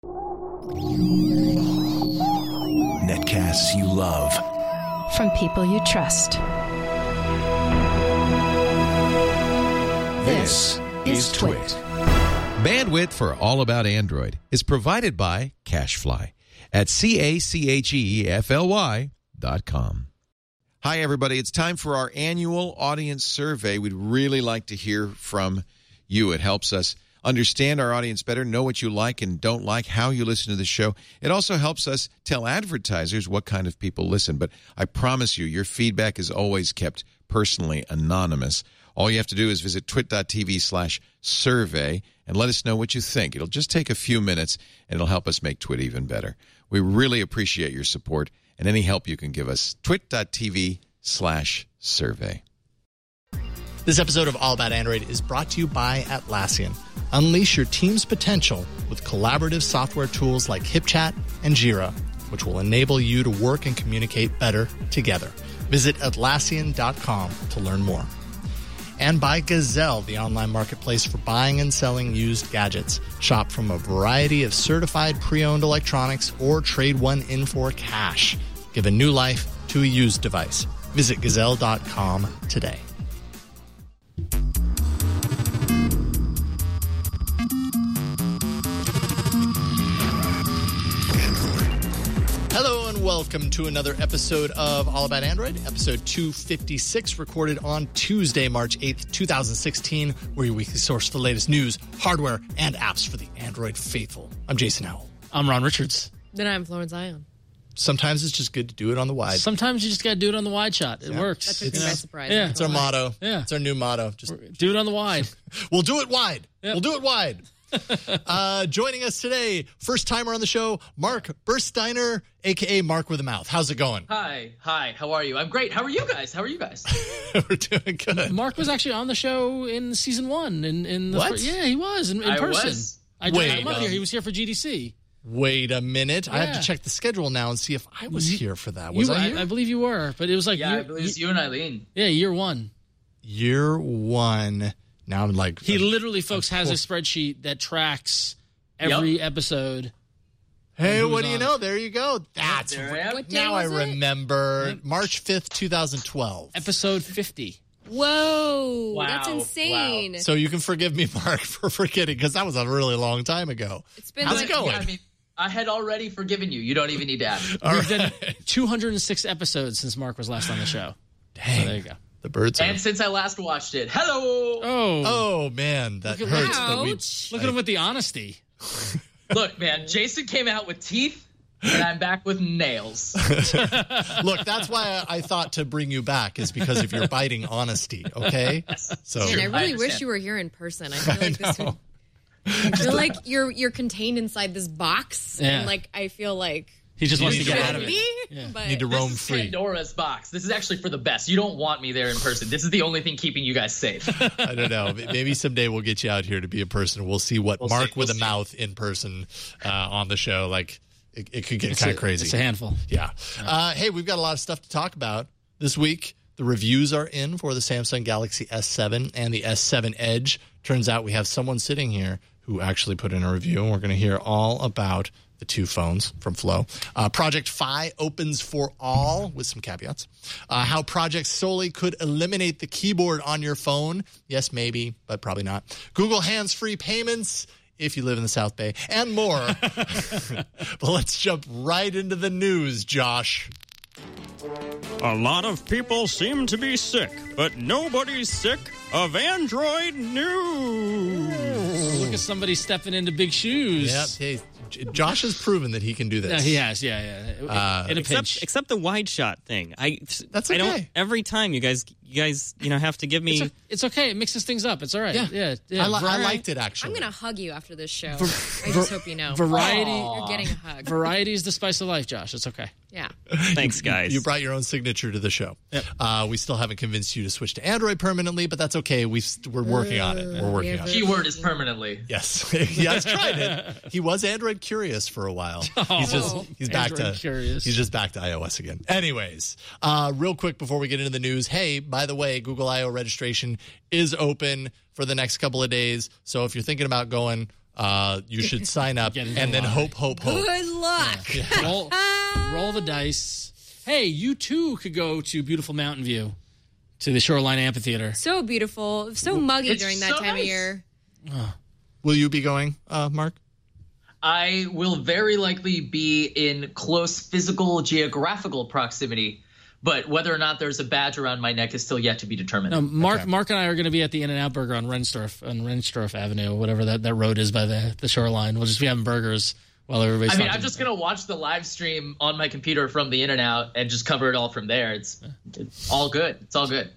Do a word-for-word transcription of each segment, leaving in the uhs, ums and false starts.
Netcasts you love. From people you trust. This is Twit. Bandwidth for All About Android is provided by CacheFly at C A C H E F L Y dot com. Hi, everybody. It's time for our annual audience survey. We'd really like to hear from you. It helps us understand our audience better, know what you like and don't like, how you listen to the show. It also helps us tell advertisers what kind of people listen. But I promise you, your feedback is always kept personally anonymous. All you have to do is visit twit.tv slash survey and let us know what you think. It'll just take a few minutes, and it'll help us make Twit even better. We really appreciate your support and any help you can give us. twit.tv slash survey. This episode of All About Android is brought to you by Atlassian. Unleash your team's potential with collaborative software tools like HipChat and Jira, which will enable you to work and communicate better together. Visit Atlassian dot com to learn more. And by Gazelle, the online marketplace for buying and selling used gadgets. Shop from a variety of certified pre-owned electronics or trade one in for cash. Give a new life to a used device. Visit Gazelle dot com today. Hello and welcome to another episode of All About Android, episode two fifty-six, recorded on Tuesday, March eighth, twenty sixteen, where your weekly source for the latest news, hardware, and apps for the Android faithful. I'm Jason Howell. I'm Ron Richards. Then I'm Florence Ion. Sometimes it's just good to do it on the wide. Sometimes you just got to do it on the wide shot. It yeah. works. That took me by surprise. Yeah. It's our motto. Yeah. It's our new motto. Just do it on the wide. We'll do it wide. Yep. We'll do it wide. uh, joining us today, first timer on the show, Mark Bursteiner, a k a. Mark with a Mouth. How's it going? Hi. Hi. How are you? I'm great. How are you guys? How are you guys? We're doing good. Mark was actually on the show in season one. In, in the What? Fir- yeah, he was in, in I person. was? I Wait, dragged him up um, here. He was here for G D C. Wait a minute. I have Yeah. to check the schedule now and see if I was You- here for that. Was You- I here? I, I believe you were, but it was like Yeah, year, I believe it's you and Eileen. yeah, year one. Year one. Now I'm like... He uh, literally, folks, has a spreadsheet that tracks every Yep. episode. Hey, Who's what do you on know? There you go. That's There I am. What day now I was it? remember. March fifth, twenty twelve. Episode fifty. Whoa, Wow, that's insane. So you can forgive me, Mark, for forgetting, because that was a really long time ago. It's been How's like it going? Yeah, I mean, I had already forgiven you. You don't even need to ask. All We've done right. two hundred six episodes since Mark was last on the show. Dang. So there you go. The birds are... And since I last watched it, hello. Oh, Oh, man. That Look at- hurts. that we- Ouch. look at him with the honesty. Look, man, Jason came out with teeth, and I'm back with nails. Look, that's why I, I thought to bring you back is because of your biting honesty, okay? So Man, I I really wish understand. you were here in person. I feel like this would, I feel like you're you're contained inside this box, Yeah. and like I feel like He just wants to need get to out of maybe, it. Yeah. but need to This roam is free. Pandora's box. This is actually for the best. You don't want me there in person. This is the only thing keeping you guys safe. I don't know. Maybe someday we'll get you out here to be a person. We'll see what We'll Mark see. with We'll a see. mouth in person uh, on the show. Like, it, it could get It's kind a- of crazy. It's a handful. Yeah. Uh, hey, we've got a lot of stuff to talk about this week. The reviews are in for the Samsung Galaxy S seven and the S seven Edge. Turns out we have someone sitting here who actually put in a review, and we're going to hear all about the two phones from Flow. Uh, Project Fi opens for all with some caveats. Uh, how Project Soli could eliminate the keyboard on your phone. Yes, maybe, but probably not. Google hands-free payments if you live in the South Bay, and more. But let's jump right into the news, Josh. A lot of people seem to be sick, but nobody's sick of Android news. Look at somebody stepping into big shoes. Yeah, hey, J- Josh has proven that he can do this. Yeah, he has. Yeah, yeah. Uh, in a Except, pinch. except the wide shot thing. I That's I don't okay. every time you guys you guys you know have to give me It's, o- it's okay. It mixes things up. It's all right. Yeah. Yeah, yeah. I, li- I Vari- liked it, actually. I'm gonna hug you after this show. I just hope you know. Variety. You're getting a hug. Variety is the spice of life, Josh. It's okay. Yeah. thanks guys. You brought your own signature to the show. Yep. Uh, we still haven't convinced you to switch to Android permanently, but that's okay. We've, we're working on it. We're working yeah, on it. Keyword is permanently. Yes, he has tried it. He was Android curious for a while. He's just he's back Android to curious. He's just back to iOS again. Anyways, uh, real quick before we get into the news, hey, by the way, Google I O registration is open for the next couple of days. So if you're thinking about going, uh, you should sign up Get and in the then lottery. hope, hope, hope. Good luck. roll, roll the dice. Hey, you too could go to beautiful Mountain View, to the Shoreline Amphitheater. So beautiful. So muggy It's during that so time nice. of year. Will you be going, uh, Mark? I will very likely be in close physical geographical proximity, but whether or not there's a badge around my neck is still yet to be determined. No, Mark, Okay. Mark and I are going to be at the In-N-Out Burger on Renstorff, on Renstorff Avenue, whatever that, that road is by the, the shoreline. We'll just be having burgers while everybody's I mean, talking. I'm just going to watch the live stream on my computer from the In-N-Out and just cover it all from there. It's, it's all good. It's all good.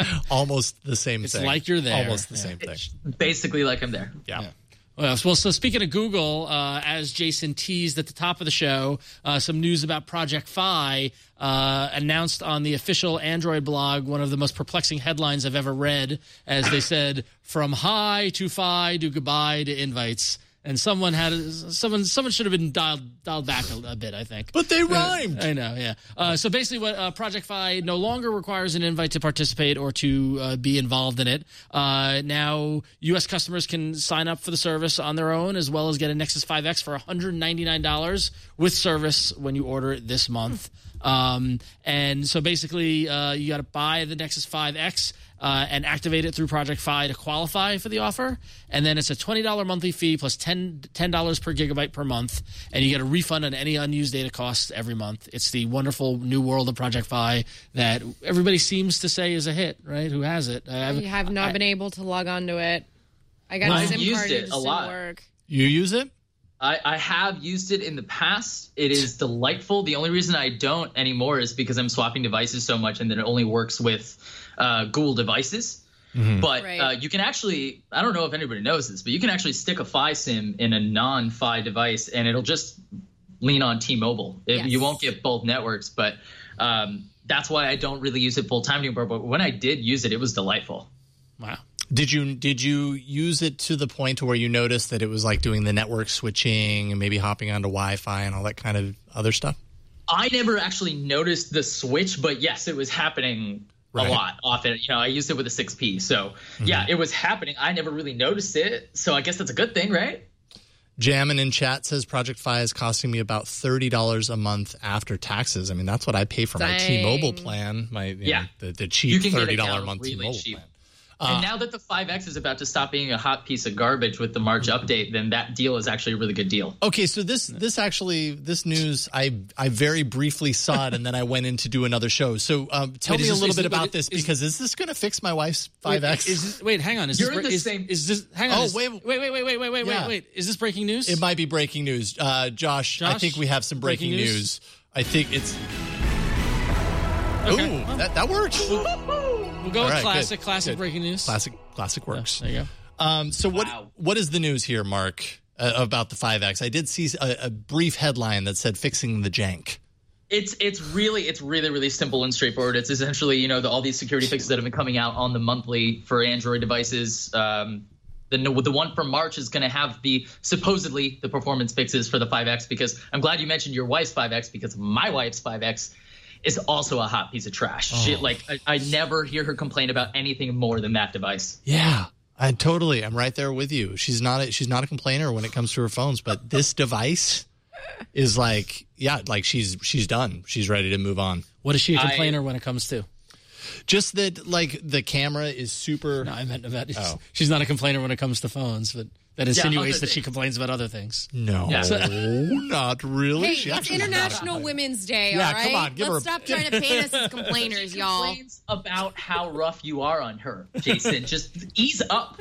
Almost the same It's thing. like you're there. Almost the Yeah. same thing. Basically like I'm there. Yeah. Well, well, so speaking of Google, uh, as Jason teased at the top of the show, uh, some news about Project Fi uh, announced on the official Android blog, one of the most perplexing headlines I've ever read, as they said, from hi to Fi to goodbye to invites. And someone had someone someone should have been dialed dialed back a, a bit, I think. But they rhymed. I know, yeah. Uh, so basically, what uh, Project Fi no longer requires an invite to participate or to uh, be involved in it. Uh, now, U S customers can sign up for the service on their own, as well as get a Nexus five X for one hundred ninety-nine dollars with service when you order it this month. Um, and so basically, uh, you got to buy the Nexus five X uh, and activate it through Project Fi to qualify for the offer. And then it's a twenty dollars monthly fee plus ten dollars per gigabyte per month. And you get a refund on any unused data costs every month. It's the wonderful new world of Project Fi that everybody seems to say is a hit, right? Who has it? I I have not I- been able to log on to it. I got I've a SIM used card. it It just a didn't lot. work. You use it? I, I have used it in the past. It is delightful. The only reason I don't anymore is because I'm swapping devices so much and then it only works with uh, Google devices. But Right. uh, you can actually, I don't know if anybody knows this, but you can actually stick a Fi SIM in a non-Fi device and it'll just lean on T-Mobile. It, Yes. You won't get both networks, but um, that's why I don't really use it full time anymore. But when I did use it, it was delightful. Wow. Did you did you use it to the point where you noticed that it was like doing the network switching and maybe hopping onto Wi-Fi and all that kind of other stuff? I never actually noticed the switch, but yes, it was happening Right. a lot often. You know, I used it with a six P. So yeah, it was happening. I never really noticed it. So I guess that's a good thing, right? Jammin' in chat says Project Fi is costing me about thirty dollars a month after taxes. I mean, that's what I pay for my Dang. T-Mobile plan, my you Yeah. know, the, the You cheap can get it thirty dollars a down month really T-Mobile cheap. plan. and now that the five X is about to stop being a hot piece of garbage with the March update, then that deal is actually a really good deal. Okay, so this this actually this news I I very briefly saw it and then I went in to do another show. So um, tell Wait, me is a this- little is bit it- about wait, this is- because is this going to fix my wife's five X? Wait, is this, wait, hang on. Is You're this, in the is, same- is this? Hang on. Oh, is- wait. wait, wait, wait, wait, wait, wait, Yeah. wait, wait. Is this breaking news? It might be breaking news. Uh, Josh, I Josh? think we have some breaking, Breaking news? news? I think it's. Okay. Ooh, that, that worked. We'll go All with right, classic, good, classic good. breaking news. Classic, classic works. There you go. Um, so what Wow. what is the news here, Mark, uh, about the five X? I did see a, a brief headline that said fixing the jank. It's it's really it's really really simple and straightforward. It's essentially, you know, the, all these security fixes that have been coming out on the monthly for Android devices. Um, the the one from March is going to have the supposedly the performance fixes for the five X, because I'm glad you mentioned your wife's five X, because my wife's five X is also a hot piece of trash. She, like I, I never hear her complain about anything more than that device. Yeah, I totally. I'm right there with you. She's not a, she's not a complainer when it comes to her phones, but this device is like, yeah, like she's she's done. She's ready to move on. What is she a I- complainer when it comes to? Just that, like the camera is super. No, I meant about. Oh. She's not a complainer when it comes to phones, but that insinuates other that she things. complains about other things. No, Yeah. not really. Hey, She it's actually is not a International complainer. Women's Day, Yeah, all right? come on, give Let's her- stop trying to paint us as complainers, She y'all. complains about how rough you are on her, Jason. Just ease up.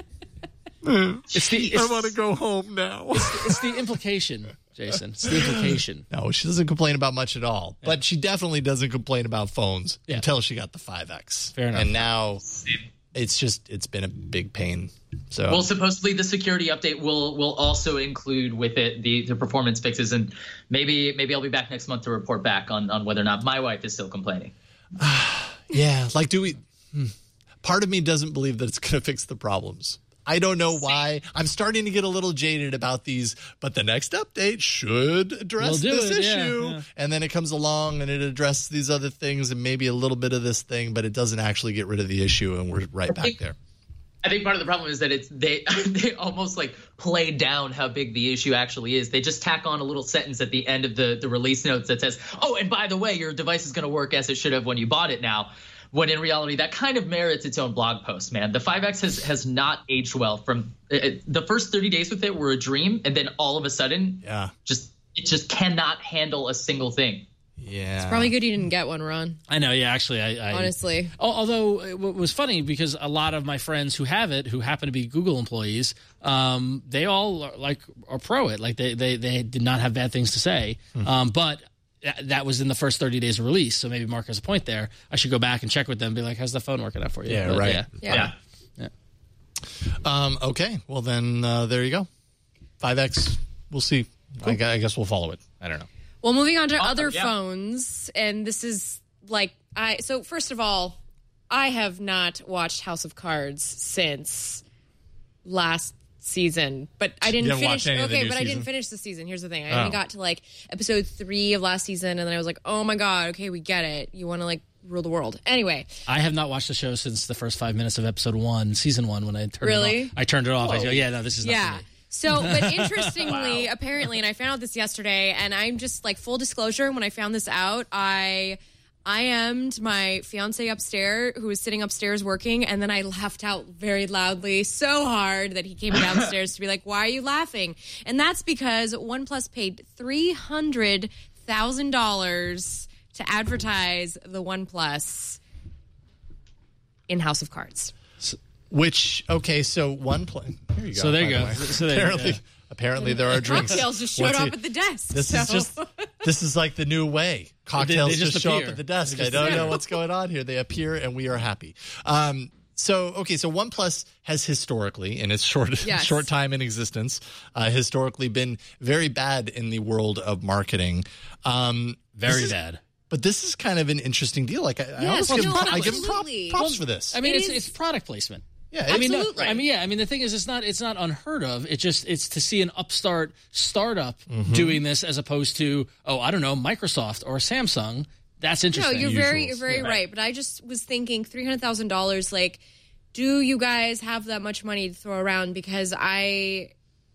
It's the it's, I want to go home now. it's the implication, Jason. It's the implication. No, she doesn't complain about much at all. But she definitely doesn't complain about phones Yeah. until she got the five X. Fair enough. And now it's just it's been a big pain. So Well, supposedly the security update will will also include with it the, the performance fixes, and maybe maybe I'll be back next month to report back on, on whether or not my wife is still complaining. yeah, like do we? Hmm. Part of me doesn't believe that it's going to fix the problems. I don't know why. I'm starting to get a little jaded about these, but the next update should address We'll do this it, yeah, issue. yeah. And then it comes along and it addresses these other things and maybe a little bit of this thing, but it doesn't actually get rid of the issue, and we're right back there. I think part of the problem is that it's they they almost like play down how big the issue actually is. They just tack on a little sentence at the end of the, the release notes that says, oh, and by the way, your device is going to work as it should have when you bought it now. When in reality, that kind of merits its own blog post, man. The five X has, has not aged well. From it, the first thirty days with it were a dream, and then all of a sudden, yeah, just it just cannot handle a single thing. Yeah. It's probably good you didn't get one, Ron. I know, yeah, actually. I, I Honestly. Although it was funny because a lot of my friends who have it, who happen to be Google employees, um, they all are, like are pro it. Like they, they, they did not have bad things to say. Mm-hmm. Um, but that was in the first thirty days of release. So maybe Mark has a point there. I should go back and check with them and be like, how's the phone working out for you? Yeah, but, right. Yeah. Yeah. yeah. yeah. Um, okay. Well, then uh, there you go. five X. We'll see. Cool. I, I guess we'll follow it. I don't know. Well, moving on to Oh, other yeah. phones, and this is like I. So first of all, I have not watched House of Cards since last season, but I didn't You haven't finish. watched any of the Okay, new but I season? didn't finish the season. Here's the thing: I Oh. only got to like episode three of last season, and then I was like, "Oh my god, okay, we get it. You want to like rule the world." Anyway, I have not watched the show since the first five minutes of episode one, season one, when I turned Really? it off. I turned it off. I go, yeah, no, this is not yeah. for me. So, but interestingly, apparently, and I found out this yesterday, and I'm just like full disclosure, when I found this out, I I M'd my fiance upstairs, who was sitting upstairs working, and then I laughed out very loudly, so hard that he came downstairs to be like, "Why are you laughing?" And that's because OnePlus paid three hundred thousand dollars to advertise the OnePlus in House of Cards. Which, okay, so one play. Here you go. So there you by go. the way. So there you apparently, go. apparently there are drinks. Cocktails just showed Once up you- at the desk. This so. is just this is like the new way. Cocktails They- they just, just show appear. up at the desk. They I just don't appear. know what's going on here. They appear and we are happy. Um, so okay, so OnePlus has historically, in its short Yes. short time in existence, uh, historically been very bad in the world of marketing. Um, Very this is- bad. But this is kind of an interesting deal. Like I, I Yes, almost give, no, I give them prop, absolutely. props for this. I mean, It it's, is- it's product placement. yeah, I mean, no, Absolutely. I mean, yeah. I mean, the thing is, it's not it's not unheard of. It just it's to see an upstart startup doing this as opposed to oh, I don't know, Microsoft or Samsung. That's No, interesting. you're very, you're Usuals. very Yeah. right. But I just was thinking three hundred thousand dollars. Like, do you guys have that much money to throw around? Because I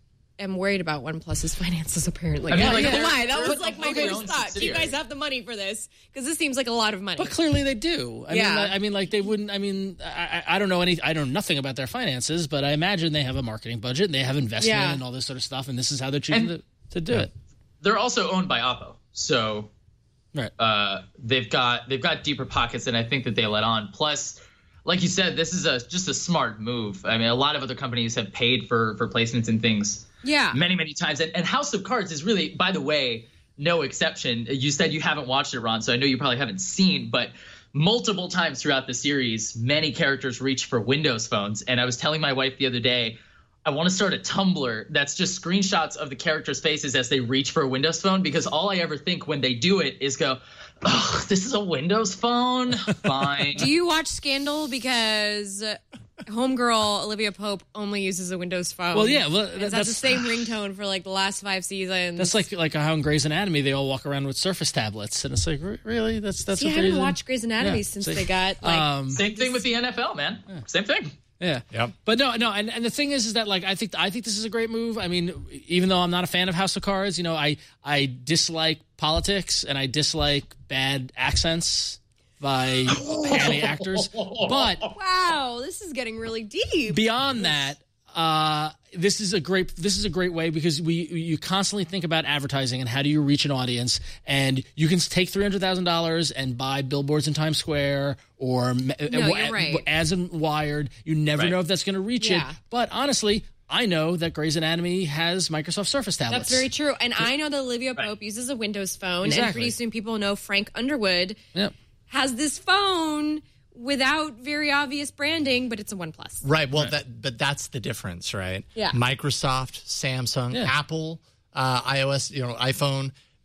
am worried about OnePlus's finances. Apparently, I mean, I'm like, not gonna they're- lie. That they're was a like my wholly first owned thought. Do you subsidiary. guys have the money for this? Because this seems like a lot of money. But clearly they do. I Yeah. mean, like, I mean, like they wouldn't. I mean, I, I I don't know any. I know nothing about their finances, but I imagine they have a marketing budget and they have investment Yeah. and all this sort of stuff, and this is how they're choosing And- to, to do it. They're also owned by Oppo, so Right. uh, they've got they've got deeper pockets than I think that they let on. Plus, like you said, this is a just a smart move. I mean, a lot of other companies have paid for for placements and things yeah, many many times, and, and House of Cards is really, by the way, no exception. You said you haven't watched it, Ron, so I know you probably haven't seen, but multiple times throughout the series, many characters reach for Windows phones, and I was telling my wife the other day, I want to start a Tumblr that's just screenshots of the characters' faces as they reach for a Windows phone, because all I ever think when they do it is go, oh, this is a Windows phone? Fine. Do you watch Scandal? Because homegirl Olivia Pope only uses a Windows phone. Well, yeah, well, And that- that's the that's- same ringtone for like the last five seasons. That's like like how in Grey's Anatomy they all walk around with Surface tablets, and it's like re- really that's that's See, what I they're haven't using? watched Grey's Anatomy Yeah. since See, they got like. um, Same thing with the N F L, man. Same thing. Yeah. Yep. But no, no, and, and the thing is, is that like I think I think this is a great move. I mean, even though I'm not a fan of House of Cards, you know, I I dislike politics and I dislike bad accents by hammy actors. But Wow, this is getting really deep. beyond that, uh, this is a great this is a great way because we you constantly think about advertising and how do you reach an audience, and you can take three hundred thousand dollars and buy billboards in Times Square or No, you're right. ads in Wired. You never Right. know if that's going to reach Yeah. it. But honestly, I know that Grey's Anatomy has Microsoft Surface tablets. That's very true. And I know that Olivia Pope uses a Windows phone, and Exactly. pretty soon people know Frank Underwood Yep. has this phone without very obvious branding, but it's a OnePlus. Right. Well, that but that's the difference, right? Yeah. Microsoft, Samsung, Yeah. Apple, uh, iOS, you know, iPhone,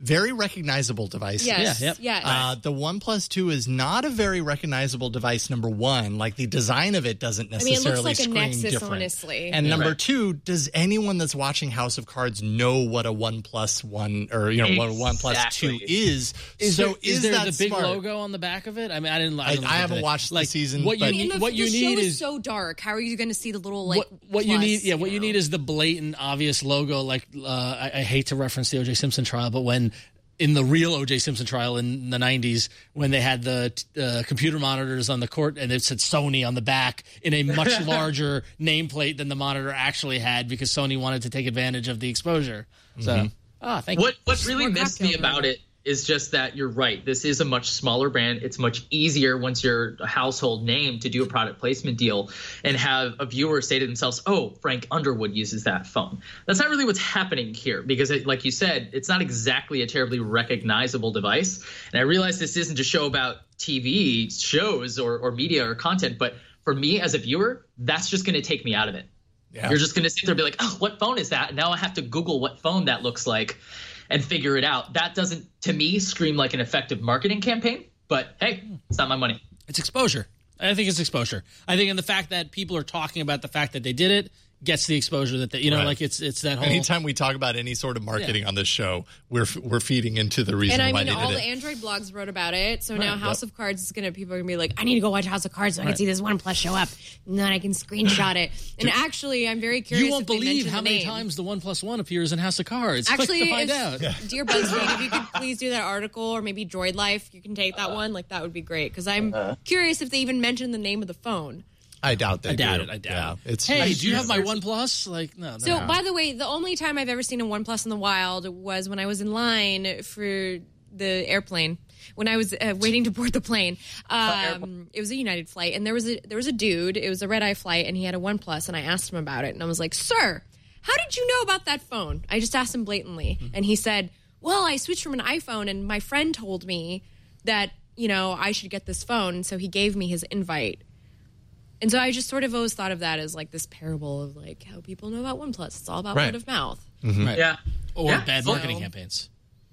very recognizable devices. Yes. Yeah, yep. Yes. Uh, the OnePlus two is not a very recognizable device, number one. Like, the design of it doesn't I mean, it necessarily looks like a scream Nexus, different. honestly. And number Right. two, does anyone that's watching House of Cards know what a OnePlus one or, you know, what a OnePlus two Exactly. is? Is so there, is, is there that the big smart? logo on the back of it? I mean, I didn't. I, I- didn't look I at haven't the- watched the like, season, What but- you And need, the, what the you show need is is so dark. How are you going to see the little like? what, what you plus, need. Yeah, what you know? need is the blatant, obvious logo. Like uh, I, I hate to reference the O J Simpson trial, but when in the real O J Simpson trial in the nineties, when they had the uh, computer monitors on the court and it said Sony on the back in a much larger nameplate than the monitor actually had, because Sony wanted to take advantage of the exposure. So, ah, thank What you. what really More missed me cocktail about it is just that you're right. This is a much smaller brand. It's much easier once you're a household name to do a product placement deal and have a viewer say to themselves, oh, Frank Underwood uses that phone. That's not really what's happening here, because it, like you said, it's not exactly a terribly recognizable device. And I realize this isn't a show about T V shows or, or media or content, but for me as a viewer, that's just going to take me out of it. Yeah. You're just going to sit there and be like, oh, what phone is that? And now I have to Google what phone that looks like and figure it out. That doesn't, to me, scream like an effective marketing campaign. But hey, it's not my money. It's exposure. I think it's exposure. I think, and the fact that people are talking about the fact that they did it gets the exposure that they, you know, Right. like it's it's that whole. Anytime we talk about any sort of marketing Yeah. on this show, we're we're feeding into the reason And I why mean, they all did the it. Android blogs wrote about it. So now Right. House of Cards is gonna people are gonna be like, I need to go watch House of Cards so I can see this OnePlus show up, and then I can screenshot it. And actually, I'm very curious. You won't if they believe mention how the many name. times the One Plus One appears in House of Cards. Actually, Click to find if- out. Dear BuzzFeed, if you could please do that article, or maybe Droid Life, you can take that one. Like that would be great, because I'm curious if they even mentioned the name of the phone. I doubt they I doubt do. it. I doubt yeah. it. It's Hey, it's- do you have my One Plus? Like, no. So, no. by the way, the only time I've ever seen a OnePlus in the wild was when I was in line for the airplane. When I was uh, waiting to board the plane, um, it was a United flight, and there was a there was a dude. It was a red eye flight, and he had a OnePlus, and I asked him about it, and I was like, "Sir, how did you know about that phone?" I just asked him blatantly, Mm-hmm. and he said, "Well, I switched from an iPhone, and my friend told me that you know I should get this phone, so he gave me his invite." And so I just sort of always thought of that as like this parable of like how people know about OnePlus. It's all about Right. word of mouth. Right. Yeah. Or Yeah. bad So- marketing campaigns.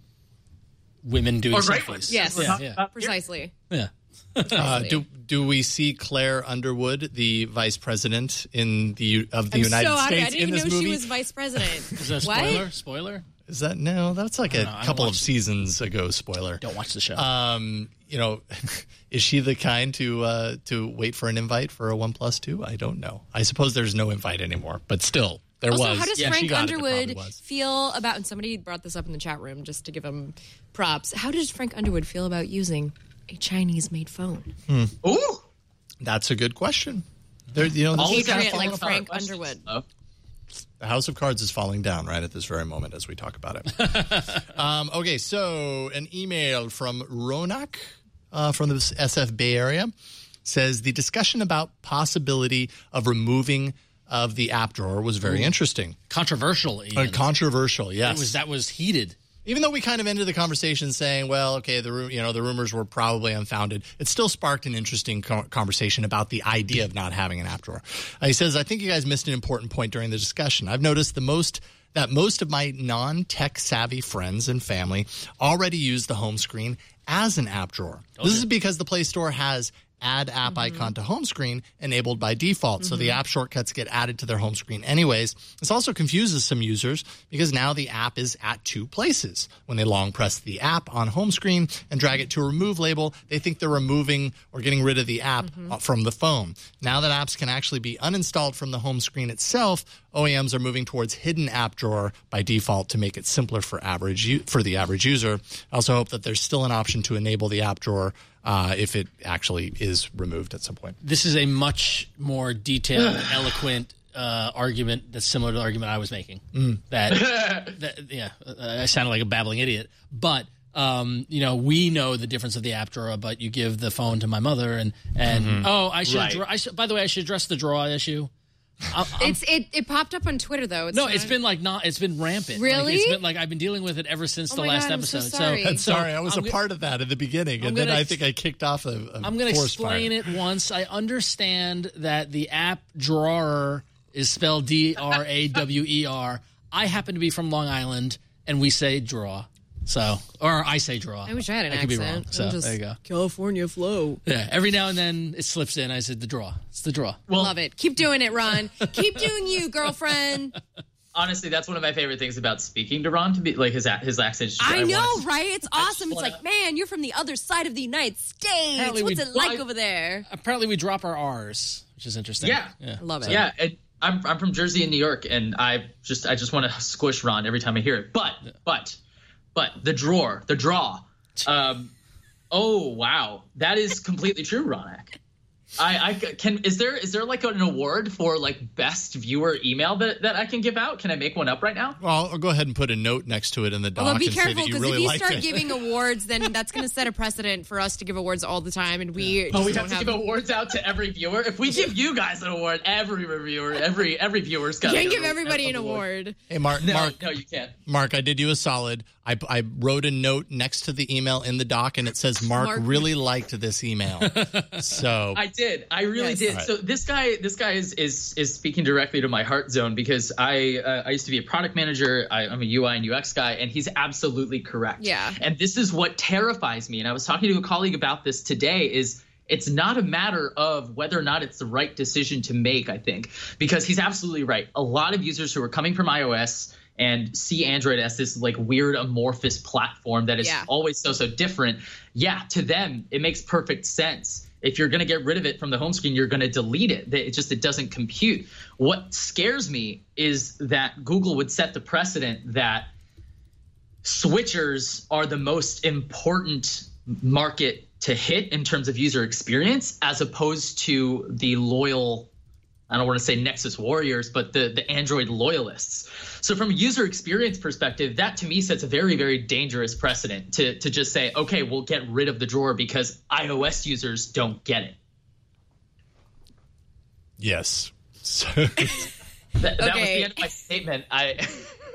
Women doing Or great selfies. ones. Yes, Yeah, yeah. precisely. Yeah. Uh, do do we see Claire Underwood, the vice president in the of the I'm United so happy. States, I didn't in even this know movie? she was vice president. Is that a What? spoiler? Spoiler? Is that no? That's like a know. I don't couple of watch- seasons ago. Spoiler. Don't watch the show. Um, you know, is she the kind to uh, to wait for an invite for a OnePlus two? I don't know. I suppose there's no invite anymore, but still, there Also, was. how does Yeah, she Frank got it. There probably Underwood was. feel about? And somebody brought this up in the chat room just to give him props. How does Frank Underwood feel about using a Chinese-made phone? Ooh. That's a good question. There, you know, this Always is kind of Patriot like falling Frank apart. Underwood. Oh. The House of Cards is falling down right at this very moment as we talk about it. um, okay, so an email from Ronak uh, from the S F Bay Area says the discussion about possibility of removing of the app drawer was very interesting. Controversial. Even. Uh, controversial, yes. It was that was heated. Even though we kind of ended the conversation saying, well, okay, the ru- you know the rumors were probably unfounded, it still sparked an interesting co- conversation about the idea of not having an app drawer. Uh, he says, I think you guys missed an important point during the discussion. I've noticed the most that most of my non-tech savvy friends and family already use the home screen as an app drawer. This is because the Play Store has add app icon to home screen enabled by default. So the app shortcuts get added to their home screen anyways. This also confuses some users because now the app is at two places. When they long press the app on home screen and drag it to a remove label, they think they're removing or getting rid of the app uh, from the phone. Now that apps can actually be uninstalled from the home screen itself, O E Ms are moving towards hidden app drawer by default to make it simpler for average u- for the average user. I also hope that there's still an option to enable the app drawer uh, if it actually is removed at some point. This is a much more detailed, eloquent uh, argument that's similar to the argument I was making. That, that, yeah, uh, I sounded like a babbling idiot, but. Um, you know, we know the difference of the app drawer, but you give the phone to my mother, and and oh, I should. Right. Addre- I should. By the way, I should address the draw issue. I'm, I'm- It's it, it popped up on Twitter though. It's no, not- it's been like not. It's been rampant. Like, Really? it's been like I've been dealing with it ever since Oh the my last God, I'm so episode. sorry. I'm so sorry, I was I'm a go- part of that at the beginning, I'm and then gonna- I think I kicked off a, a I'm going to forest explain fire. it once. I understand that the app drawer is spelled D R A W E R. I happen to be from Long Island, and we say draw. So, or I say draw. I wish I had an I could be wrong. accent. So I'm just there you go. California flow. Yeah, every now and then it slips in. I said the draw. It's the draw. Well, Love it. Keep doing it, Ron. Keep doing you, girlfriend. honestly, that's one of my favorite things about speaking to Ron. To be like his his accent. Is just, I I know, wanna, right? It's awesome. It's wanna, like, man, you're from the other side of the United States. Apparently What's we- it like well, I- over there? Apparently, we drop our R's, which is interesting. Yeah. yeah. I love it. Yeah, and I'm I'm from Jersey and New York, and I just I just want to squish Ron every time I hear it. But but but the drawer, the draw. Um, oh wow, that is completely true, Ronak. I, I can is there is there like an award for like best viewer email that, that I can give out? Can I make one up right now? Well, I'll go ahead and put a note next to it in the doc Although be and say careful, that you because really if you liked start it. giving awards, then that's going to set a precedent for us to give awards all the time, and we just Oh, we don't have to give awards out to every viewer. If we give you guys an award, every reviewer, every every viewer's got. You to can't give everybody an award. Hey, Mark, No, Mark, no, you can't. Mark, I did you a solid. I, I wrote a note next to the email in the doc, and it says, Mark, Mark. really liked this email. So I did. I really Yes. did. Right. So this guy, this guy is is is speaking directly to my heart zone because I uh, I used to be a product manager. I, I'm a U I and U X guy, and he's absolutely correct. Yeah. And this is what terrifies me. And I was talking to a colleague about this today. Is it's not a matter of whether or not it's the right decision to make. I think because he's absolutely right. A lot of users who are coming from iOS and see Android as this like weird amorphous platform that is Yeah. always so so different. Yeah, to them it makes perfect sense. If you're going to get rid of it from the home screen, you're going to delete it. It just it doesn't compute. What scares me is that Google would set the precedent that switchers are the most important market to hit in terms of user experience, as opposed to the loyal, I don't want to say Nexus warriors, but the, the Android loyalists. So from a user experience perspective, that to me sets a very, very dangerous precedent to, to just say, okay, we'll get rid of the drawer because iOS users don't get it. yes. So, That, that was Okay. the end of my statement. I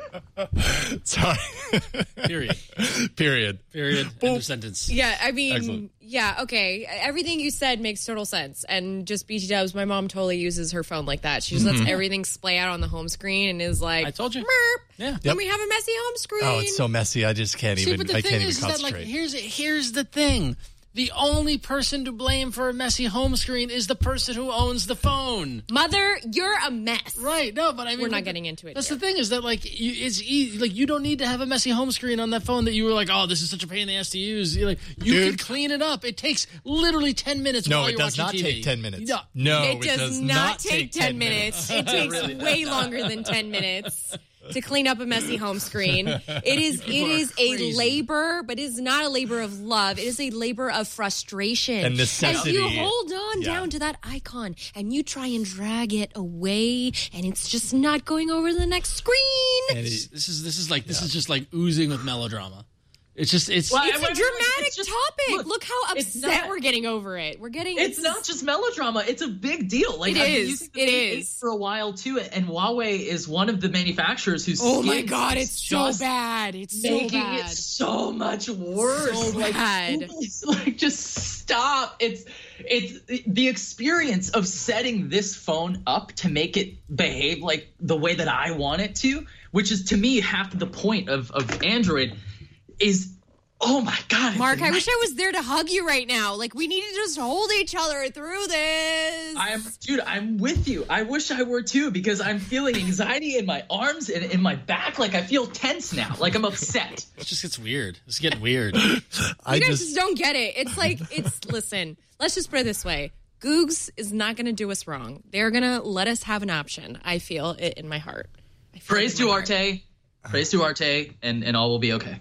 sorry. Period. Period. Period. End of sentence. Yeah, I mean, Excellent. yeah, okay. Everything you said makes total sense. And just B T Dubs, my mom totally uses her phone like that. She just lets everything splay out on the home screen and is like, I told you. "Merp." Yeah. When Yep. we have a messy home screen. Oh, it's so messy. I just can't See, even. but the I thing can't is, even is that like concentrate. here's here's the thing. The only person to blame for a messy home screen is the person who owns the phone. Mother, you're a mess. Right? No, but I mean, We're not like, getting into it That's here. the thing is that like you, it's easy, like you don't need to have a messy home screen on that phone that you were like, oh, this is such a pain in the ass to use. You're like you Dude. can clean it up. It takes literally ten minutes. No, while it you're does not watching T V. take ten minutes. No. No, it does, not take ten minutes. It takes way longer than ten minutes to clean up a messy home screen. It is it are is a crazy. labor, but it is not a labor of love. It is a labor of frustration. And necessity. As you hold on Yeah. down to that icon and you try and drag it away, and it's just not going over to the next screen. And it- This is this is like this is just like oozing with melodrama. It's just it's Well, It's I- a I- dramatic it's just- topic. look, Look, how it's upset not- we're getting over it. We're getting It's not just melodrama. It's a big deal. Like It I've been is. using the It Mate eight is. for a while too, and Huawei is one of the manufacturers who's Oh my god, it's so just bad. It's so making bad. it so much worse. So like, bad. please, like just stop. It's it's the experience of setting this phone up to make it behave like the way that I want it to, which is to me half the point of of Android, is. Oh my God, it's Mark, a I wish I was there to hug you right now. Like, we need to just hold each other through this. I'm, dude, I'm with you. I wish I were too, because I'm feeling anxiety in my arms and in my back. Like I feel tense now. Like I'm upset. it just gets weird. It's getting weird. I you guys just just don't get it. It's like, it's, listen, let's just put it this way. Googs is not going to do us wrong. They're going to let us have an option. I feel it in my heart. I feel Praise it in my heart. Duarte. Praise Duarte, and, and all will be okay.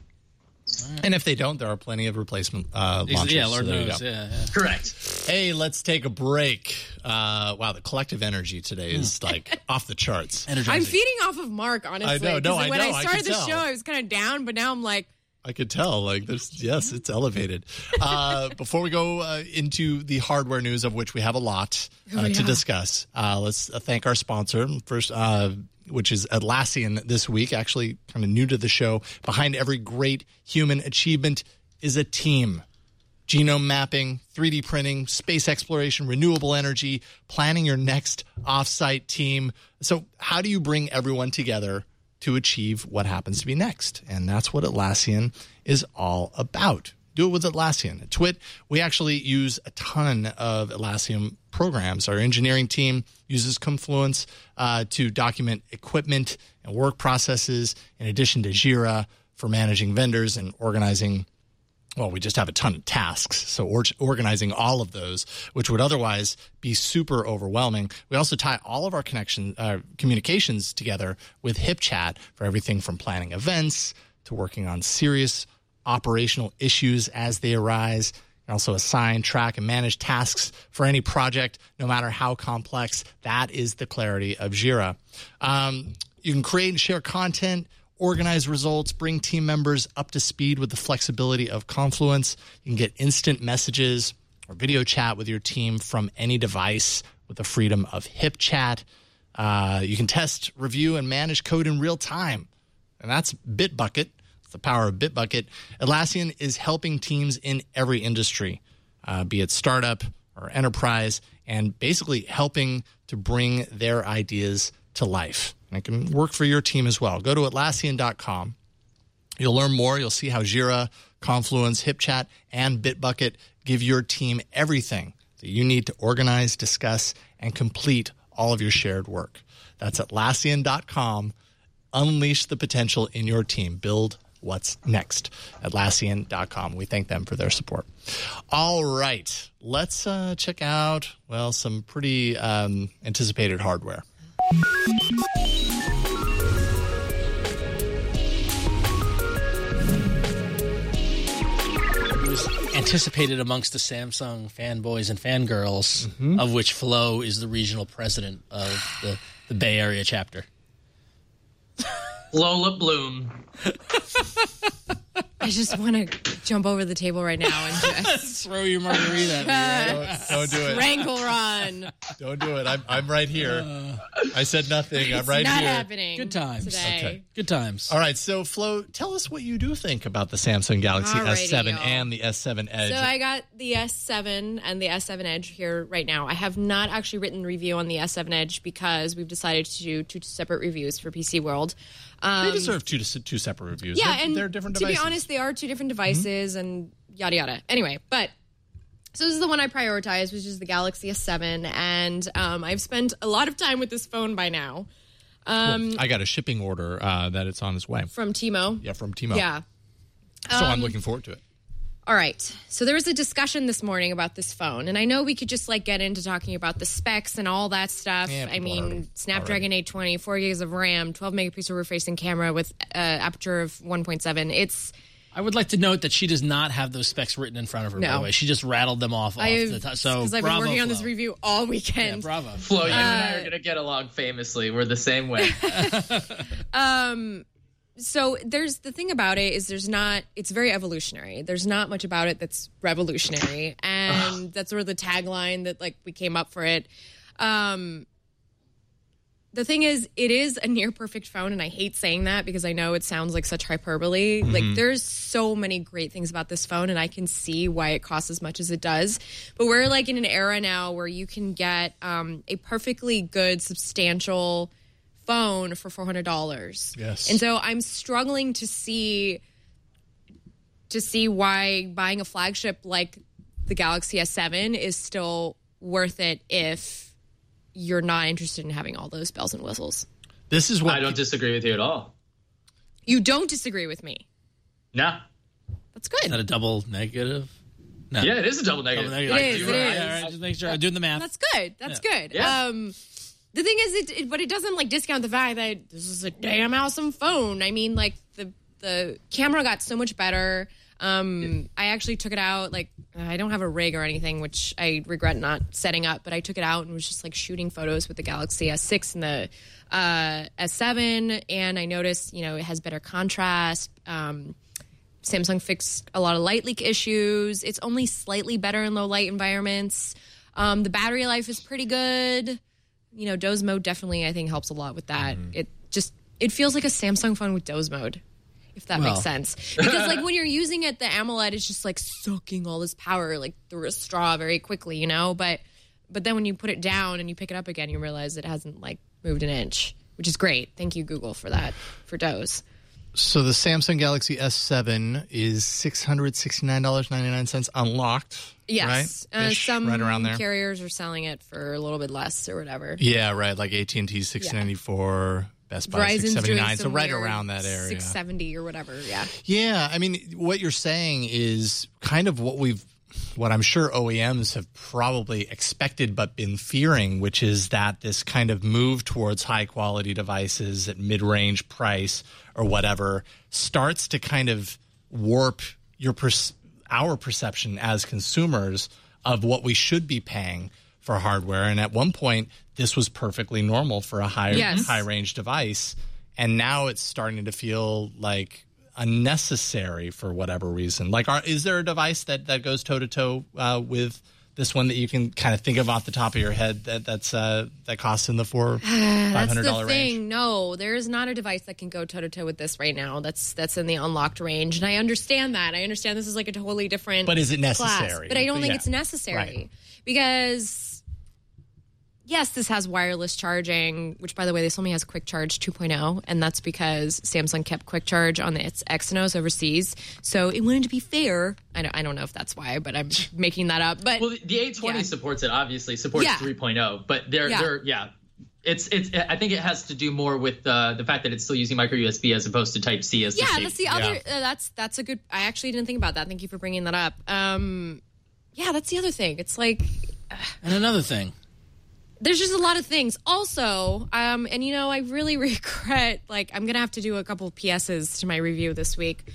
and if they don't, there are plenty of replacement uh, launchers. yeah, so Lord there you knows. go. Yeah, yeah. Correct. Hey, let's take a break. Uh, wow, the collective energy today is like off the charts. Energizing. I'm feeding off of Mark, honestly. I know, no, 'cause I when know, I I started can the tell. show, I was kind of down, but now I'm like, I could tell. Like, there's yes, it's elevated. Uh, before we go uh, into the hardware news, of which we have a lot uh, Oh, to yeah. discuss, uh, let's uh, thank our sponsor first, uh, which is Atlassian this week. Actually, kind of new to the show. Behind every great human achievement is a team. Genome mapping, three D printing, space exploration, renewable energy, planning your next offsite team. So, how do you bring everyone together to achieve what happens to be next. And that's what Atlassian is all about. Do it with Atlassian. At Twit, we actually use a ton of Atlassian programs. Our engineering team uses Confluence uh, to document equipment and work processes, in addition to Jira for managing vendors and organizing. Well, we just have a ton of tasks. So or- organizing all of those, which would otherwise be super overwhelming. We also tie all of our connection uh, communications together with HipChat for everything from planning events to working on serious operational issues as they arise. And also assign, track, and manage tasks for any project, no matter how complex. That is the clarity of Jira. Um, you can create and share content, organize results, bring team members up to speed with the flexibility of Confluence. You can get instant messages or video chat with your team from any device with the freedom of HipChat. Uh, you can test, review, and manage code in real time. And that's Bitbucket. It's the power of Bitbucket. Atlassian is helping teams in every industry, uh, be it startup or enterprise, and basically helping to bring their ideas to life. And it can work for your team as well. Go to Atlassian dot com. You'll learn more. You'll see how Jira, Confluence, HipChat, and Bitbucket give your team everything that you need to organize, discuss, and complete all of your shared work. That's Atlassian dot com. Unleash the potential in your team. Build what's next. Atlassian dot com. We thank them for their support. All right. Let's uh, check out, well, some pretty um, anticipated hardware. It was anticipated amongst the Samsung fanboys and fangirls, mm-hmm. of which Flo is the regional president of the, the Bay Area chapter. Lola Bloom. I just want to jump over the table right now and just throw your margarita at me. Right? Don't, don't do it. Strangle run. Don't do it. I'm I'm right here. Uh, I said nothing. I'm it's right not here. happening. Good times. Today. Okay. Good times. All right. So, Flo, tell us what you do think about the Samsung Galaxy Alrighty, S seven y'all. and the S seven Edge. So I got the S seven and the S seven Edge here right now. I have not actually written a review on the S seven Edge because we've decided to do two separate reviews for P C World. Um, they deserve two two separate reviews. Yeah, they're, and they're different to devices. be honest, they are two different devices mm-hmm. and yada yada. Anyway, but so this is the one I prioritized, which is the Galaxy S seven, and um, I've spent a lot of time with this phone by now. Um, well, I got a shipping order uh, that it's on its way from T-Mo. Yeah, from T-Mo. Yeah. So um, I'm looking forward to it. All right. So there was a discussion this morning about this phone, and I know we could just like get into talking about the specs and all that stuff. Yeah, I mean, already, Snapdragon already. eight twenty, four gigs of RAM, twelve megapixel rear-facing camera with uh, aperture of one point seven. It's I would like to note that she does not have those specs written in front of her. No. By the way, she just rattled them off. off I've, the top. So because I've bravo, been working on Flo. this review all weekend. Yeah, bravo. Flo, you Uh, and I are going to get along famously. We're the same way. um. So there's the thing about it is there's not it's very evolutionary. There's not much about it that's revolutionary, and that's sort of the tagline that like we came up for it. Um, the thing is, it is a near perfect phone, and I hate saying that because I know it sounds like such hyperbole. Mm-hmm. Like there's so many great things about this phone, and I can see why it costs as much as it does. But we're like in an era now where you can get um, a perfectly good, substantial phone for four hundred dollars. Yes. And so I'm struggling to see to see why buying a flagship like the Galaxy S seven is still worth it if you're not interested in having all those bells and whistles. This is what I don't disagree with you at all. You don't disagree with me. No. That's good. Is that a double negative? No. Yeah, it is a double negative. Double negative. It is, You're it right. is. All right, just make sure I'm doing the math. That's good. That's Yeah. good. Yeah. Um, the thing is, it, it, but it doesn't like discount the fact that this is a damn awesome phone. I mean, like the the camera got so much better. Um, yeah. I actually took it out. Like I don't have a rig or anything, which I regret not setting up. But I took it out and was just like shooting photos with the Galaxy S six and the uh, S seven, and I noticed, you know, it has better contrast. Um, Samsung fixed a lot of light leak issues. It's only slightly better in low light environments. Um, the battery life is pretty good. You know, doze mode definitely, I think, helps a lot with that. Mm. It just, it feels like a Samsung phone with doze mode, if that well. makes sense. Because, like, when you're using it, the AMOLED is just, like, sucking all this power, like, through a straw very quickly, you know? But but then when you put it down and you pick it up again, you realize it hasn't, like, moved an inch. which is great. Thank you, Google, for that, for D O S. So the Samsung Galaxy S seven is six hundred sixty-nine dollars and ninety-nine cents unlocked, Yes. right? Uh, Ish, some right around there. carriers are selling it for a little bit less or whatever. Yeah, right. Like A T and T six ninety-four, Best Buy six Verizon's doing seventy-nine, so some right weird around that area. six seventy or whatever, yeah. Yeah, I mean, what you're saying is kind of what we've, what I'm sure O E Ms have probably expected but been fearing, which is that this kind of move towards high quality devices at mid-range price or whatever starts to kind of warp your per- our perception as consumers of what we should be paying for hardware. And at one point, this was perfectly normal for a high Yes. high range device, and now it's starting to feel like unnecessary for whatever reason. Like, are, is there a device that, that goes toe to toe with this one that you can kind of think of off the top of your head that that's uh, that costs in the four five That's hundred the dollar thing. range? No, there is not a device that can go toe to toe with this right now. That's that's in the unlocked range, and I understand that. I understand this is like a totally different. But is it class, necessary? but I don't think Yeah. it's necessary Right. because. Yes, this has wireless charging, which, by the way, this only has Quick Charge two point oh, and that's because Samsung kept Quick Charge on its Exynos overseas. So it wouldn't be fair. I don't, I don't know if that's why, but I'm making that up. But Well, the, the A twenty yeah. supports it, obviously, supports Yeah. three point oh, but they're, Yeah. they're, yeah. It's, it's, I think it has to do more with uh, the fact that it's still using micro U S B as opposed to Type C as the yeah, shape. that's the other. Uh, that's that's a good. I actually didn't think about that. Thank you for bringing that up. Um, yeah, that's the other thing. It's like And another thing. there's just a lot of things. Also, um, and you know, I really regret. Like, I'm gonna have to do a couple P S's to my review this week.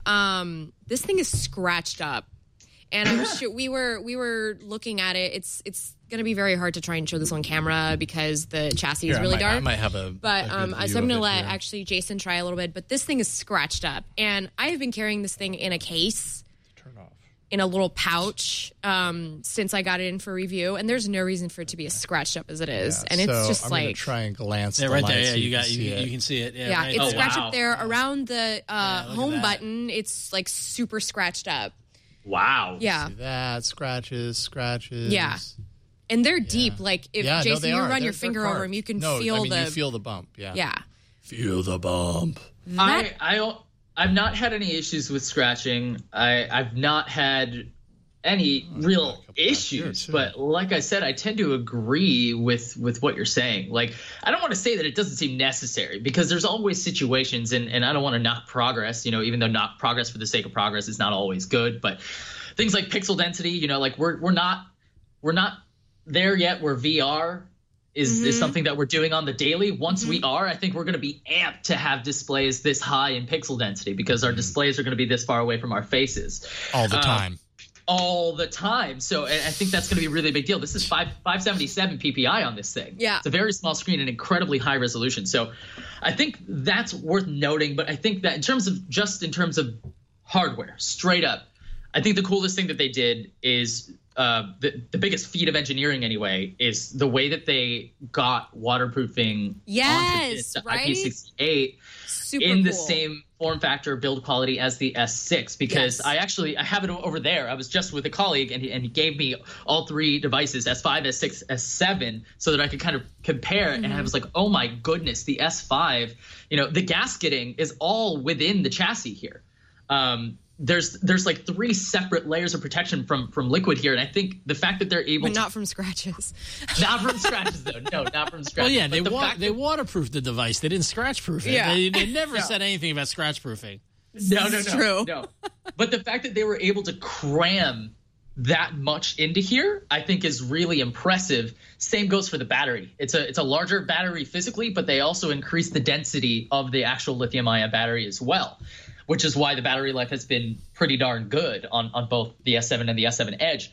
Um, this thing is scratched up, and I'm sure we were we were looking at it. It's it's gonna be very hard to try and show this on camera because the chassis Here, is really I might, dark. I might have a. But a good um, view so I'm of going to it let here. actually Jason try a little bit. But this thing is scratched up, and I have been carrying this thing in a case, Turn off. in a little pouch, um, since I got it in for review. And there's no reason for it to be as scratched up as it is, Yeah, and it's so just I'm gonna like try and glance. Yeah, the right light there. so Yeah, you can got you, see it. you can see it. Yeah, yeah, right. it's Oh, scratched wow. up there around the uh, look at home that. button. It's like super scratched up. Wow. Yeah, See that scratches, scratches. Yeah. and they're deep. Like if Yeah, no, Jason, they you are. run They're- your they're finger over carved. them, you can no, feel I mean, the you feel the bump. Yeah. yeah. Feel the bump. I, I, I've not had any issues with scratching. I, I've not had any real issues, too. but like I said, I tend to agree with with what you're saying. Like, I don't want to say that it doesn't seem necessary because there's always situations, and, and I don't want to knock progress, you know, even though not progress for the sake of progress is not always good, but things like pixel density, you know, like we're we're not we're not there yet where V R is, Mm-hmm. is something that we're doing on the daily. Once mm-hmm. we are, I think we're going to be amped to have displays this high in pixel density because our displays are going to be this far away from our faces All the Uh, time. all the time. So and I think that's going to be a really big deal. This is five five seventy-seven P P I on this thing. Yeah. It's a very small screen and incredibly high resolution. So I think that's worth noting. But I think that in terms of just in terms of hardware, straight up, I think the coolest thing that they did is uh, the, the biggest feat of engineering anyway is the way that they got waterproofing Yes, onto this right? I P six eight Super in the cool. same form factor build quality as the S six because Yes. I actually I have it over there. I was just with a colleague and he, and he gave me all three devices, S five, S six, S seven, so that I could kind of compare Mm-hmm. and I was like, oh my goodness, the S five, you know, the gasketing is all within the chassis here. Um, there's there's like three separate layers of protection from from liquid here, and I think the fact that they're able But to not from scratches. not from scratches though, no, not from scratches. Well, yeah, But they the wa- fact they that- waterproofed the device. They didn't scratch proof it. Yeah. They, they never said anything about scratch proofing. No, no, It's no, true. no. But the fact that they were able to cram that much into here, I think is really impressive. Same goes for the battery. It's a it's a larger battery physically, but they also increase the density of the actual lithium-ion battery as well, which is why the battery life has been pretty darn good on, on both the S seven and the S seven Edge.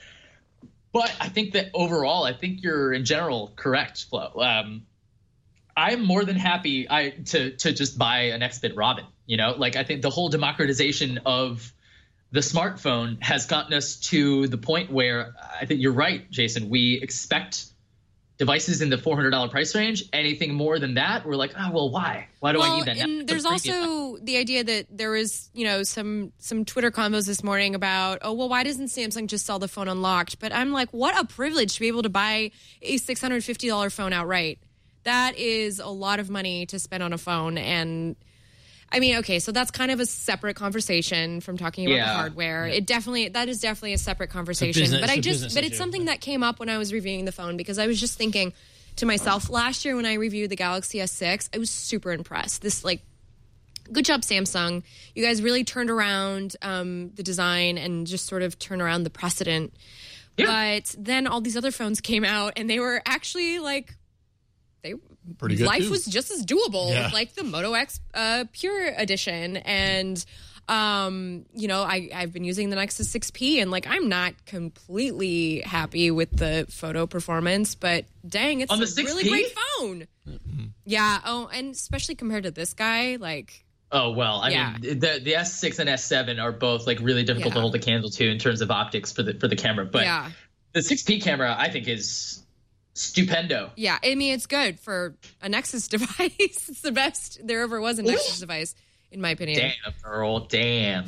But I think that overall, I think you're in general correct, Flo. Um, I'm more than happy I to to just buy an X-Bit Robin. You know, like I think the whole democratization of the smartphone has gotten us to the point where I think you're right, Jason. We expect devices in the four hundred dollars price range. Anything more than that, we're like, oh, well, why? Why do well, I need that? and Now, there's the premium- also the idea that there was, you know, some some Twitter combos this morning about, oh, well, why doesn't Samsung just sell the phone unlocked? But I'm like, what a privilege to be able to buy a six hundred fifty dollars phone outright. that is a lot of money to spend on a phone. And I mean, okay, so that's kind of a separate conversation from talking about Yeah. the hardware. It definitely, that is definitely a separate conversation. business- but I it's a just, business but it's issue. something that came up when I was reviewing the phone because I was just thinking to myself last year when I reviewed the Galaxy S six, I was super impressed. This like, good job, Samsung. You guys really turned around um, the design and just sort of turned around the precedent. Yeah. But then all these other phones came out and they were actually like, they Pretty good, life too. was just as doable Yeah. with like the Moto X uh, Pure Edition. And, um, you know, I, I've been using the Nexus six P and like I'm not completely happy with the photo performance, but dang, it's On the a six P? really great phone. Yeah. Oh, and especially compared to this guy, like, Oh well, I Yeah. mean the the S six and S seven are both like really difficult Yeah. to hold a candle to in terms of optics for the for the camera. But yeah. the six P camera I think is stupendo. Yeah, I mean, it's good for a Nexus device. It's the best there ever was a Nexus device, in my opinion. Damn, girl, damn.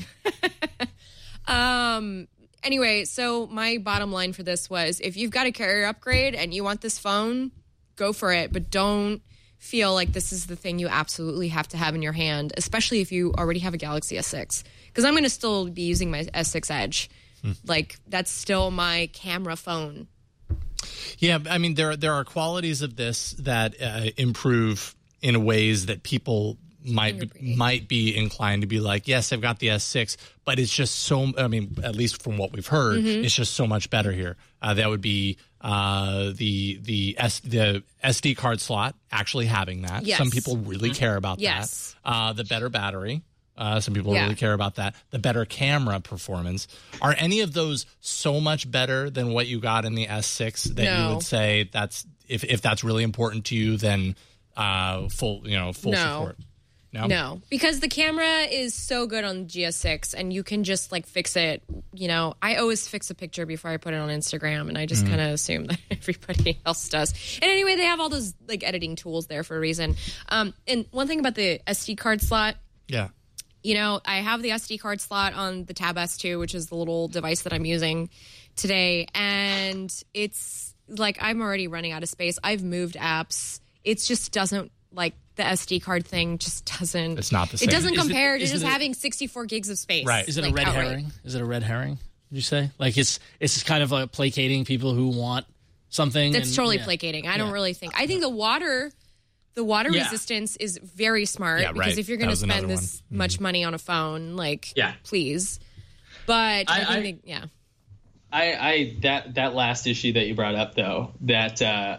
Um. Anyway, so my bottom line for this was if you've got a carrier upgrade and you want this phone, go for it. But don't feel like this is the thing you absolutely have to have in your hand, especially if you already have a Galaxy S six. Because I'm going to still be using my S six Edge. Like, that's still my camera phone. Yeah, I mean there there are qualities of this that uh, improve in ways that people might be, might be inclined to be like, yes, I've got the S six, but it's just so. I mean, at least from what we've heard, Mm-hmm. it's just so much better here. Uh, that would be uh, the the S, the S D card slot actually having that. Yes. Some people really care about Yes. that. Uh, the better battery. Uh, some people Yeah. really care about that. The better camera performance. Are any of those so much better than what you got in the S six that you No. would say that's if if that's really important to you, then uh, full you know full No. support? No, No, because the camera is so good on G S six and you can just like fix it. You know, I always fix a picture before I put it on Instagram and I just kind of assume that everybody else does. And anyway, they have all those like editing tools there for a reason. Um, and one thing about the S D card slot, Yeah. you know, I have the S D card slot on the Tab S two, which is the little device that I'm using today. And it's like I'm already running out of space. I've moved apps. It just doesn't like the S D card thing just doesn't. It's not the same. It doesn't Is it- compare to is it just a- having sixty-four gigs of space. Right. Is it like, a red outright. herring? Is it a red herring? Would you say like it's it's just kind of like placating people who want something? That's and- totally yeah. placating. I don't Yeah. really think. I think the water, the water Yeah. resistance is very smart Yeah, because right. if you're That going to was spend another this one. much money on a phone, like, Yeah. please. But I, I- I- think, they- yeah. I, I that that last issue that you brought up though, that uh,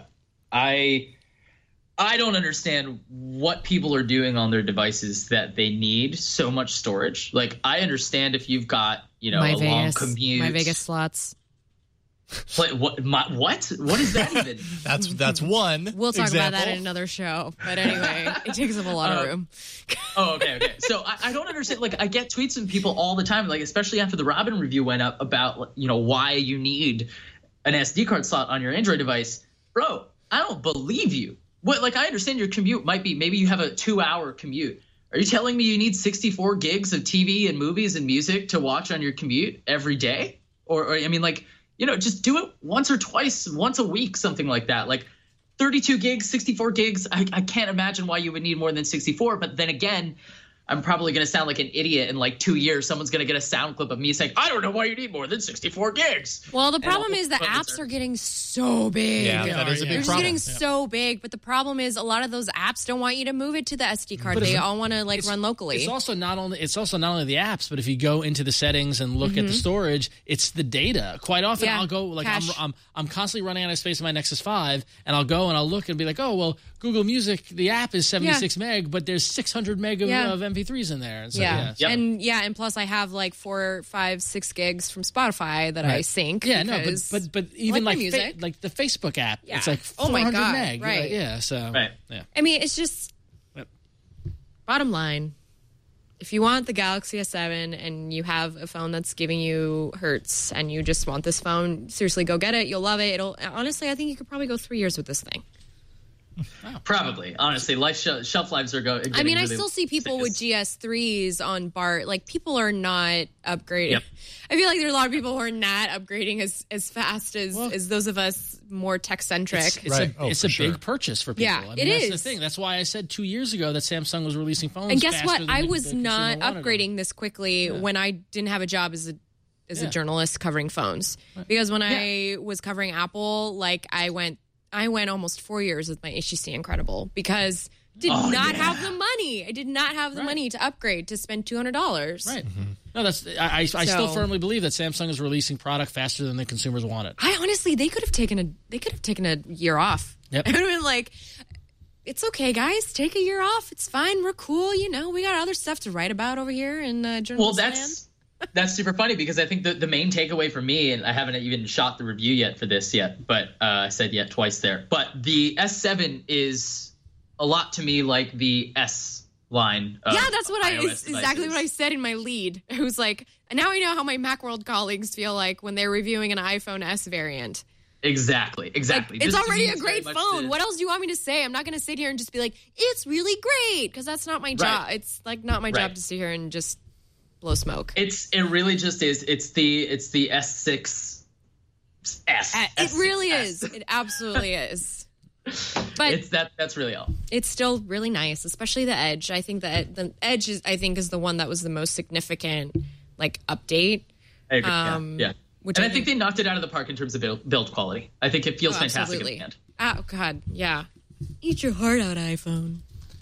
I I don't understand what people are doing on their devices that they need so much storage. Like I understand if you've got you know my a long Vegas, commute. my Vegas slots. Play, what my, what what is that even? That's that's one. We'll talk about that in example. another show. But anyway, it takes up a lot of Uh, room. Oh, okay, okay. So I, I don't understand. Like, I get tweets from people all the time, like especially after the Robin review went up about you know why you need an S D card slot on your Android device, bro. I don't believe you. What? Like, I understand your commute might be maybe you have a two-hour commute. Are you telling me you need sixty-four gigs of T V and movies and music to watch on your commute every day? Or, or I mean, like, you know, just do it once or twice, once a week, something like that. Like, thirty-two gigs, sixty-four gigs. I, I can't imagine why you would need more than sixty-four. But then again, I'm probably going to sound like an idiot in like two years. Someone's going to get a sound clip of me saying, I don't know why you need more than sixty-four gigs. Well, the And problem all is the the apps phones are- are getting so big. Yeah, that is a Yeah. They're big just problem. getting so big, but the problem is a lot of those apps don't want you to move it to the S D card. But They it's- all want to like It's- run locally. It's also not only it's also not only the apps, but if you go into the settings and look at the storage, it's the data. Quite often, Yeah, I'll go like I'm, cache. I'm I'm constantly running out of space in my Nexus five, and I'll go and I'll look and be like, oh well, Google Music, the app is seventy-six meg, but there's six hundred meg of, Yeah. of M P threes in there. And so, yeah. yeah. Yep. And yeah, and plus I have like four, five, six gigs from Spotify that I Right. sync. Yeah, no, but because but but I even like like my fa- music. like the Facebook app, Yeah. it's like Oh four my hundred God, meg, right. Yeah, so Right. yeah. I mean, it's just Yep. bottom line. If you want the Galaxy S seven and you have a phone that's giving you hertz and you just want this phone, seriously, go get it. You'll love it. It'll honestly, I think you could probably go three years with this thing. Probably, honestly, life sh- shelf lives are going. I mean, really I still see people with G S threes on BART. Like, people are not upgrading. Yep. I feel like there are a lot of people who are not upgrading as, as fast as, well, as those of us more tech-centric. It's, it's right. a, oh, it's a sure. big purchase for people. Yeah, I mean, it that's is. the thing. That's why I said two years ago that Samsung was releasing phones. And guess faster what? than I the, was the not consumer upgrading them. this quickly yeah. when I didn't have a job as a as yeah. a journalist covering phones. Right. Because when yeah. I was covering Apple, like I went I went almost four years with my H T C Incredible because did oh, not yeah. have the money. I did not have the right. money to upgrade to spend two hundred dollars. Right. Mm-hmm. No, that's I. I, I so, still firmly believe that Samsung is releasing product faster than the consumers want it. I honestly, they could have taken a they could have taken a year off. Yep. I would have been like, it's okay, guys. Take a year off. It's fine. We're cool. You know, we got other stuff to write about over here in uh, journalism. Well, that's that's super funny because I think the, the main takeaway for me, and I haven't even shot the review yet for this yet, but uh, I said yet twice there. But the S seven is a lot to me like the S line. Of yeah, that's what I iOS exactly devices. what I said in my lead. It was like, now I know how my Macworld colleagues feel like when they're reviewing an iPhone S variant. Exactly, exactly. Like, it's Just already to me, a it's great very phone. much What else do you want me to say? I'm not going to sit here and just be like, it's really great, because that's not my job. Right. It's like not my Right. job to sit here and just blow smoke. It's it really just is. It's the it's the S six S. Uh, it really is. It absolutely is. But it's that that's really all. It's still really nice, especially the Edge. I think that the Edge is I think is the one that was the most significant like update. I agree. Um, yeah. yeah. Which and I I think, think they knocked it out of the park in terms of build, build quality. I think it feels oh, fantastic absolutely. in the hand. Oh God, yeah. Eat your heart out, iPhone.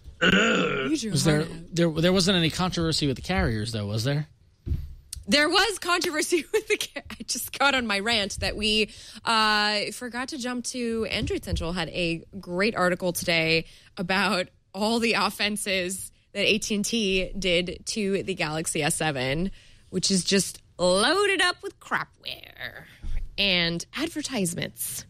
Eat your Was heart there, out. there there wasn't any controversy with the carriers though, was there? There was controversy with the. I just got on my rant that we uh, forgot to jump to. Android Central had a great article today about all the offenses that A T and T did to the Galaxy S seven, which is just loaded up with crapware and advertisements.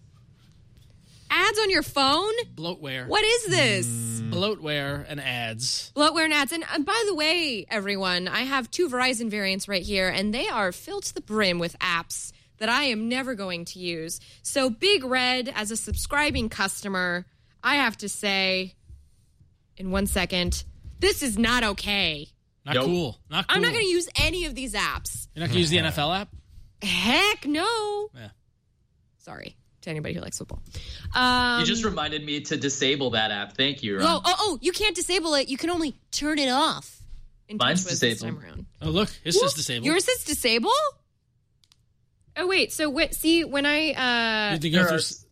Ads on your phone? Bloatware. What is this? Bloatware and ads. Bloatware and ads. And, and by the way, everyone, I have two Verizon variants right here, and they are filled to the brim with apps that I am never going to use. So Big Red, as a subscribing customer, I have to say, in one second, this is not okay. Not Nope. cool. Not cool. I'm not going to use any of these apps. You're not going to use the N F L app? Heck no. Yeah. Sorry to anybody who likes football. Um, You just reminded me to disable that app. Thank you, Ron. Oh, oh, oh, you can't disable it. You can only turn it off. In Mine's TouchWiz this disabled. time around. Oh, look. This Whoop. is disabled. Yours is disable? Oh, wait. So, what, see, when I... You Uh, have to go There through are- s-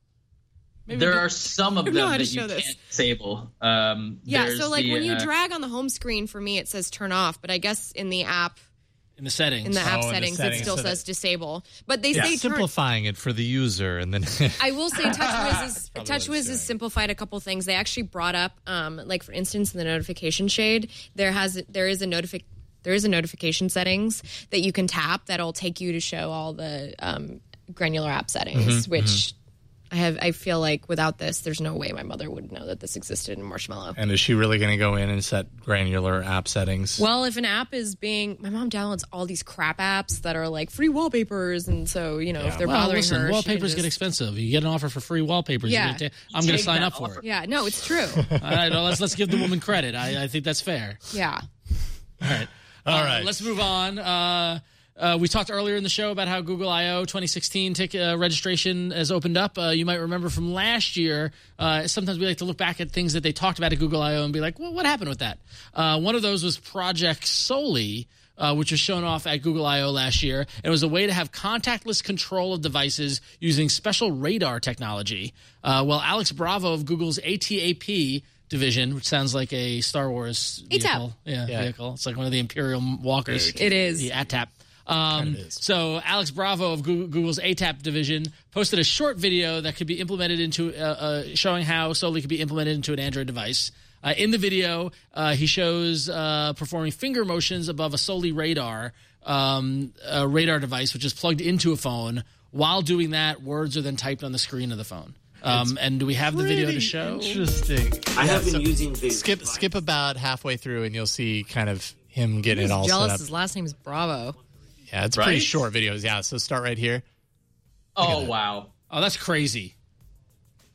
Maybe There we are do- some of I don't know them how to that you show can't this. disable. Um, yeah, there's so, like, the, when you uh, drag on the home screen, for me, it says turn off. But I guess in the app, in the settings. in the app Oh, in the settings, settings, it still so says that- disable. But they Yeah, say turn... simplifying it for the user, and then I will say TouchWiz is Probably what TouchWiz it's has simplified a couple things. They actually brought up, um, like for instance, in the notification shade, there has there is a notific there is a notification settings that you can tap that'll take you to show all the um, granular app settings, Mm-hmm, which I have. I feel like without this, there's no way my mother would know that this existed in Marshmallow. and is she really going to go in and set granular app settings? Well, if an app is being, my mom downloads all these crap apps that are like free wallpapers, and so you know if they're Well, bothering listen, her, she can wallpapers get just- expensive. You get an offer for free wallpapers. Yeah. You're gonna ta- I'm going to Take sign that up for offer. it. Yeah, no, it's true. All right, well, let's let's give the woman credit. I, I think that's fair. Yeah. All right. All Uh, right. Let's move on. Uh, uh, we talked earlier in the show about how Google I O twenty sixteen ticket uh, registration has opened up. Uh, you might remember from last year, uh, sometimes we like to look back at things that they talked about at Google I O and be like, well, what happened with that? Uh, one of those was Project Soli, uh, which was shown off at Google I O last year. It was a way to have contactless control of devices using special radar technology. Uh, well, Alex Bravo of Google's A T A P division, which sounds like a Star Wars A T A P. vehicle. Yeah, Yeah. vehicle. It's like one of the Imperial walkers. It is. The A T A P. Um, It is. so Alex Bravo of Google, Google's A T A P division posted a short video that could be implemented into, uh, uh, showing how Soli could be implemented into an Android device. Uh, in the video, uh, he shows uh, performing finger motions above a Soli radar, um, a radar device, which is plugged into a phone. While doing that, words are then typed on the screen of the phone. Um, and do we have the video to show? Interesting. I have been using the Skip skip about halfway through, and you'll see kind of him getting it all jealous set up. his last name's Bravo. Yeah, it's pretty Right? short videos. Yeah, so start right here. Oh wow! Oh, that's crazy.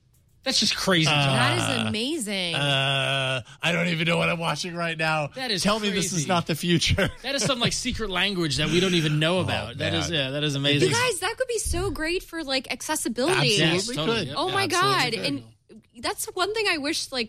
That's just crazy. That is amazing. Uh, I don't even know what I'm watching right now. That is Tell me this crazy. is not the future. That is some like secret language that we don't even know about. that man. is yeah, that is amazing. you guys, that could be so great for like accessibility. Absolutely Yes, totally, could. yep. Oh my Absolutely god! could. And that's one thing I wish like.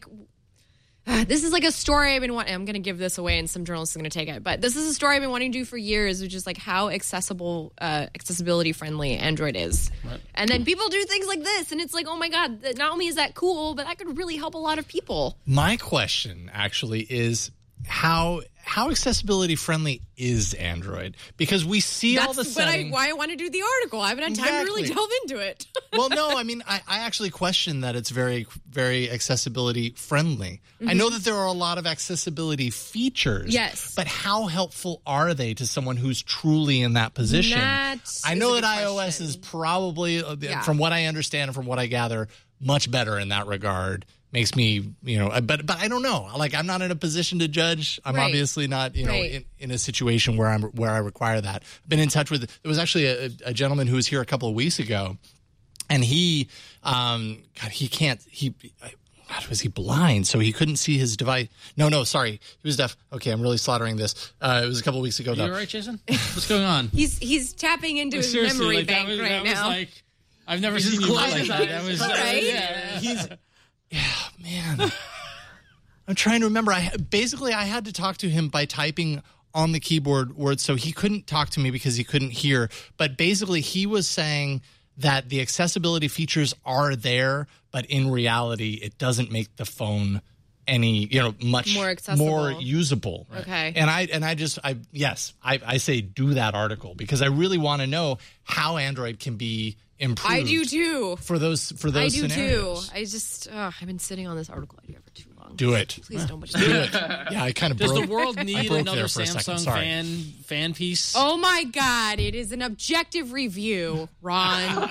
Uh, this is like a story I've been wanting. I'm going to give this away, and some journalists are going to take it. But this is a story I've been wanting to do for years, which is like how accessible, uh, accessibility friendly Android is. Right. And then people do things like this, and it's like, oh my god! that- Not only is that cool, but that could really help a lot of people. My question actually is how how accessibility friendly is Android? Because we see all the That's what I, settings. why I want to do the article. I haven't had time to really Exactly. delve into it. Well, no, I mean, I, I actually question that it's very, very accessibility friendly. I know that there are a lot of accessibility features. Yes. But how helpful are they to someone who's truly in that position? That I is know a that good iOS question. is probably, uh, Yeah. from what I understand and from what I gather, much better in that regard. Makes me, you know, but but I don't know. Like, I'm not in a position to judge. I'm Right. obviously not, you know, Right. in, in a situation where I'm where I require that. I've been in touch with. There was actually a, a gentleman who was here a couple of weeks ago, and he, um, God, he can't. He, God, was he blind? So he couldn't see his device. No, no, sorry, he was deaf. Okay, I'm really slaughtering this. Uh, it was a couple of weeks ago. You though. all right, Jason? What's going on? he's he's tapping into his Seriously, memory like, bank that was, right that was now. like I've never He's seen you closing like that. his That was eyes. Right? yeah. He's, yeah, man. I'm trying to remember. I basically I had to talk to him by typing on the keyboard words, so he couldn't talk to me because he couldn't hear. But basically, he was saying that the accessibility features are there, but in reality, it doesn't make the phone any, you know, much More accessible. more usable. Okay. And I and I just I yes, I, I say do that article because I really want to know how Android can be improved. I do too. For those for I those do scenarios. too. I just ugh, I've been sitting on this article idea for too long. Do it. Please don't do it. Yeah, I kind of Does broke. the world I need broke another there for a second. Samsung Sorry. fan fan piece? Oh my god! It is an objective review, Ron.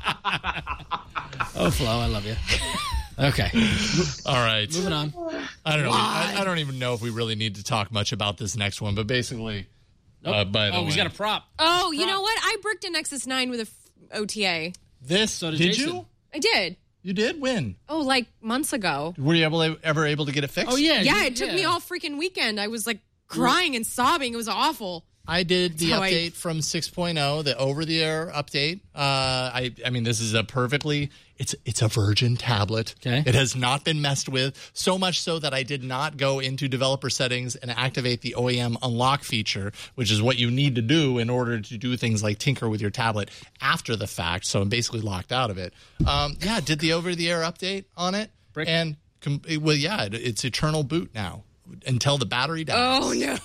Oh, Flo, I love you. Okay, All right. moving on. I don't know. I, I don't even know if we really need to talk much about this next one, but basically, uh, by the Oh, he's way, got a prop. Oh, you know what? I bricked a Nexus nine with a f- O T A. this. So did did Jason. you? I did. You did when? Oh, like months ago. Were you able ever able to get it fixed? Oh yeah, Yeah, you- it took yeah. me all freaking weekend. I was like crying and sobbing. It was awful. I did the That's how I- update from six point oh, the over-the-air update. Uh, I, I mean, this is a perfectly, it's it's a virgin tablet. Okay. It has not been messed with, so much so that I did not go into developer settings and activate the O E M unlock feature, which is what you need to do in order to do things like tinker with your tablet after the fact. So I'm basically locked out of it. Um, yeah, did the over-the-air update on it. Brick. And, com- well, yeah, it, it's eternal boot now until the battery dies. Oh no!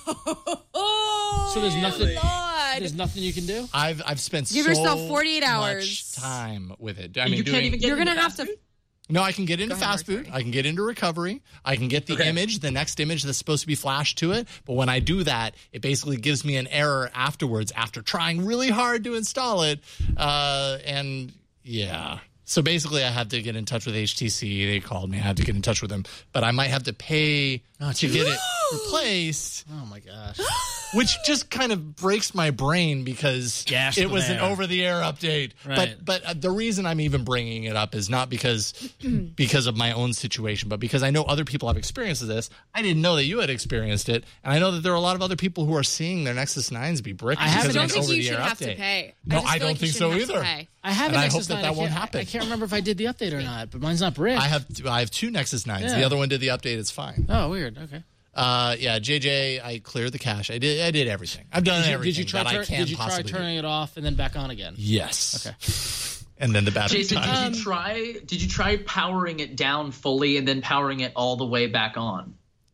Oh, So there's nothing. Lord. There's nothing you can do. I've I've spent Give so yourself forty-eight much hours. time with it. I You mean, can't doing, even get You're into gonna have fast to. food? no, I can get into Go ahead, fast Mark, boot. I can get into recovery. I can get the Okay. image, the next image that's supposed to be flashed to it. But when I do that, it basically gives me an error afterwards after trying really hard to install it. Uh, and yeah. So basically, I had to get in touch with H T C. They called me. I had to get in touch with them. But I might have to pay to get it replaced. Oh my gosh. Which just kind of breaks my brain because Gasp it was an there. over-the-air update. Right. But but uh, the reason I'm even bringing it up is not because because of my own situation, but because I know other people have experienced this. I didn't know that you had experienced it, and I know that there are a lot of other people who are seeing their Nexus nines be bricked I because haven't of I an don't think you over-the-air should have update. to pay. No, just I feel don't like you think so shouldn't have to either. pay. I have And an I Nexus hope that nine. that I won't can't- happen. I can't remember if I did the update or not, but mine's not bricked. I have I have two Nexus nines. Yeah. The other one did the update. It's fine. Oh, weird. Okay. Uh, yeah, J J, I cleared the cache. I did I did everything. I've done Did you, everything did you try? that I Turn, can did you try possibly do. turning it off and then back on again? Yes. Okay. And then the battery Jason, died. did you try? Did you try powering it down fully and then powering it all the way back on?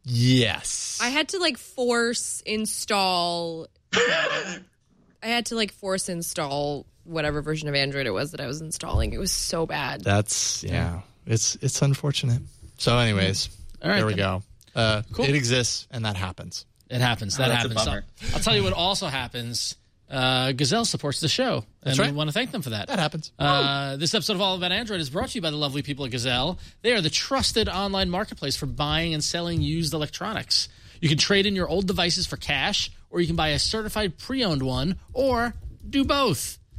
Yes. I had to like force install. I had to like force install whatever version of Android it was that I was installing. It was so bad. That's yeah. It's it's unfortunate. So, anyways, All right, there we then. go. Uh, Cool. It exists, and that happens. It happens. That Oh, that's a happens. bummer. I'll, I'll tell you what also happens. Uh, Gazelle supports the show, and That's right. we want to thank them for that. That happens. Uh, this episode of All About Android is brought to you by the lovely people at Gazelle. They are the trusted online marketplace for buying and selling used electronics. You can trade in your old devices for cash, or you can buy a certified pre-owned one, or do both.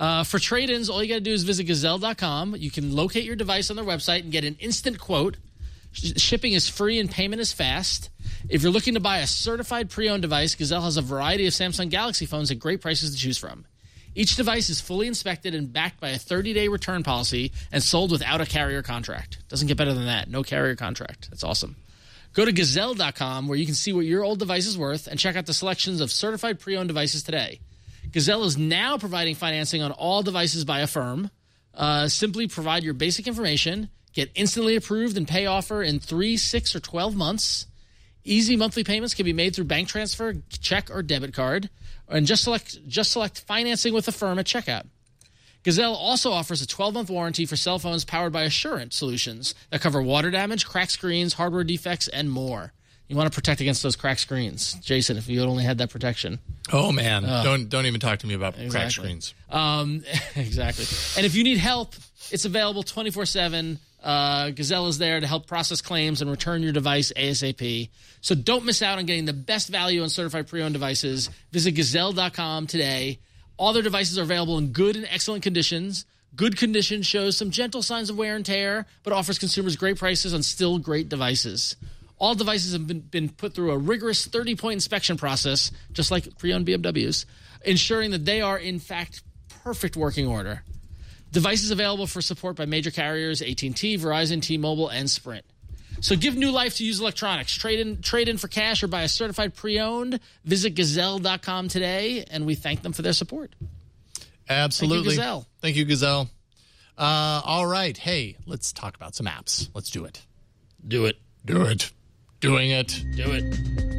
Uh, for trade-ins, all you got to do is visit Gazelle dot com. You can locate your device on their website and get an instant quote. Sh- shipping is free and payment is fast. If you're looking to buy a certified pre-owned device, Gazelle has a variety of Samsung Galaxy phones at great prices to choose from. Each device is fully inspected and backed by a thirty-day return policy and sold without a carrier contract. Doesn't get better than that. No carrier contract. That's awesome. Go to Gazelle dot com where you can see what your old device is worth and check out the selections of certified pre-owned devices today. Gazelle is now providing financing on all devices by Affirm. Uh, simply provide your basic information, get instantly approved, and pay offer in three, six, or twelve months. Easy monthly payments can be made through bank transfer, check, or debit card. And just select just select financing with Affirm at checkout. Gazelle also offers a twelve-month warranty for cell phones powered by Assurant solutions that cover water damage, cracked screens, hardware defects, and more. You want to protect against those cracked screens. Jason, if you only had that protection. Oh, man. Uh, don't don't even talk to me about exactly. cracked screens. Um, exactly. And if you need help, it's available twenty-four seven. Uh, Gazelle is there to help process claims and return your device ASAP. So don't miss out on getting the best value on certified pre-owned devices. Visit Gazelle dot com today. All their devices are available in good and excellent conditions. Good condition shows some gentle signs of wear and tear, but offers consumers great prices on still great devices. All devices have been, been put through a rigorous thirty-point inspection process, just like pre-owned B M Ws, ensuring that they are, in fact, perfect working order. Devices available for support by major carriers, A T and T, Verizon, T-Mobile, and Sprint. So give new life to used electronics. Trade in, trade in for cash or buy a certified pre-owned. Visit Gazelle dot com today, and we thank them for their support. Absolutely. Thank you, Gazelle. Thank you, Gazelle. Uh, all right. Hey, let's talk about some apps. Let's do it. Do it. Do it. Doing it. Do it.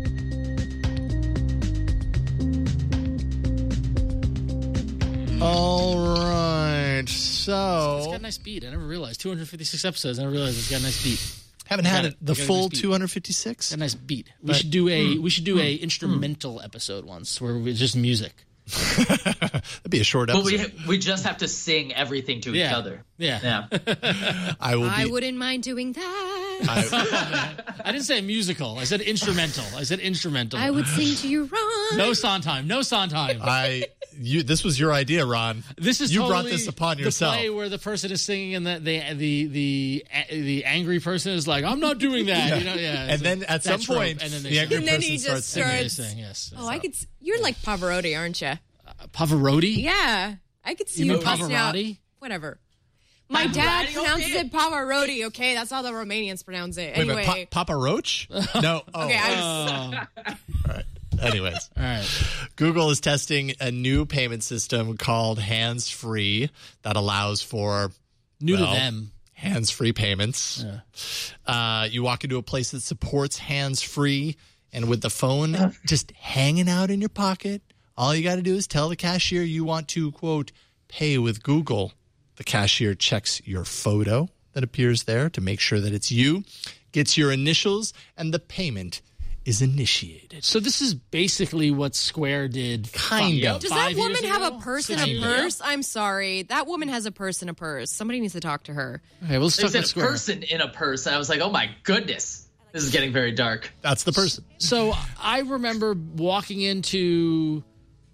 All right. So It's got a nice beat. I never realized. two hundred fifty-six episodes. I never realized it's got a nice beat. haven't Got had it. it, the Got a full nice beat. two hundred fifty-six. Got a nice beat. We But- should do a mm, we should do a mm, instrumental episode once where it's just music. That'd be a short But episode. we we just have to sing everything to each Yeah. other. Yeah. Yeah. I will I be. wouldn't mind doing that. I, I didn't say musical. I said instrumental. I said instrumental. I would sing to you, Ron. No Sondheim. No Sondheim. I. You. This was your idea, Ron. This is you totally brought this upon the yourself. play where the person is singing and the the the the, the angry person is like, I'm not doing that. Yeah. You know, yeah. And it's then like at that some trope, point, and then they the sing. angry And then person he starts just singing. They starts- sing, yes. Oh, I could. s- You're like Pavarotti, aren't you? Pavarotti? Yeah, I could see You you, mean busting out. Pavarotti? Whatever. My dad Pavarotti, pronounces okay. it Pavarotti. Okay, that's how the Romanians pronounce it. Wait a Anyway, minute, Pa- Papa Roach? No. Oh, okay. I was, Oh. all right. Anyways, All right. Google is testing a new payment system called Hands Free that allows for New well, to them. hands-free payments. Uh, you walk into a place that supports hands-free, and with the phone just hanging out in your pocket, all you got to do is tell the cashier you want to, quote, pay with Google. The cashier checks your photo that appears there to make sure that it's you, gets your initials, and the payment is initiated. So this is basically what Square did. Kind fi- of. does five that woman years have ago? a purse and Six a years ago? purse? I'm sorry. That woman has a purse and a purse. Somebody needs to talk to her. Okay, well, let's talk There's about a Square. person in a purse. I was like, oh my goodness, this is getting very dark. That's the person. So I remember walking into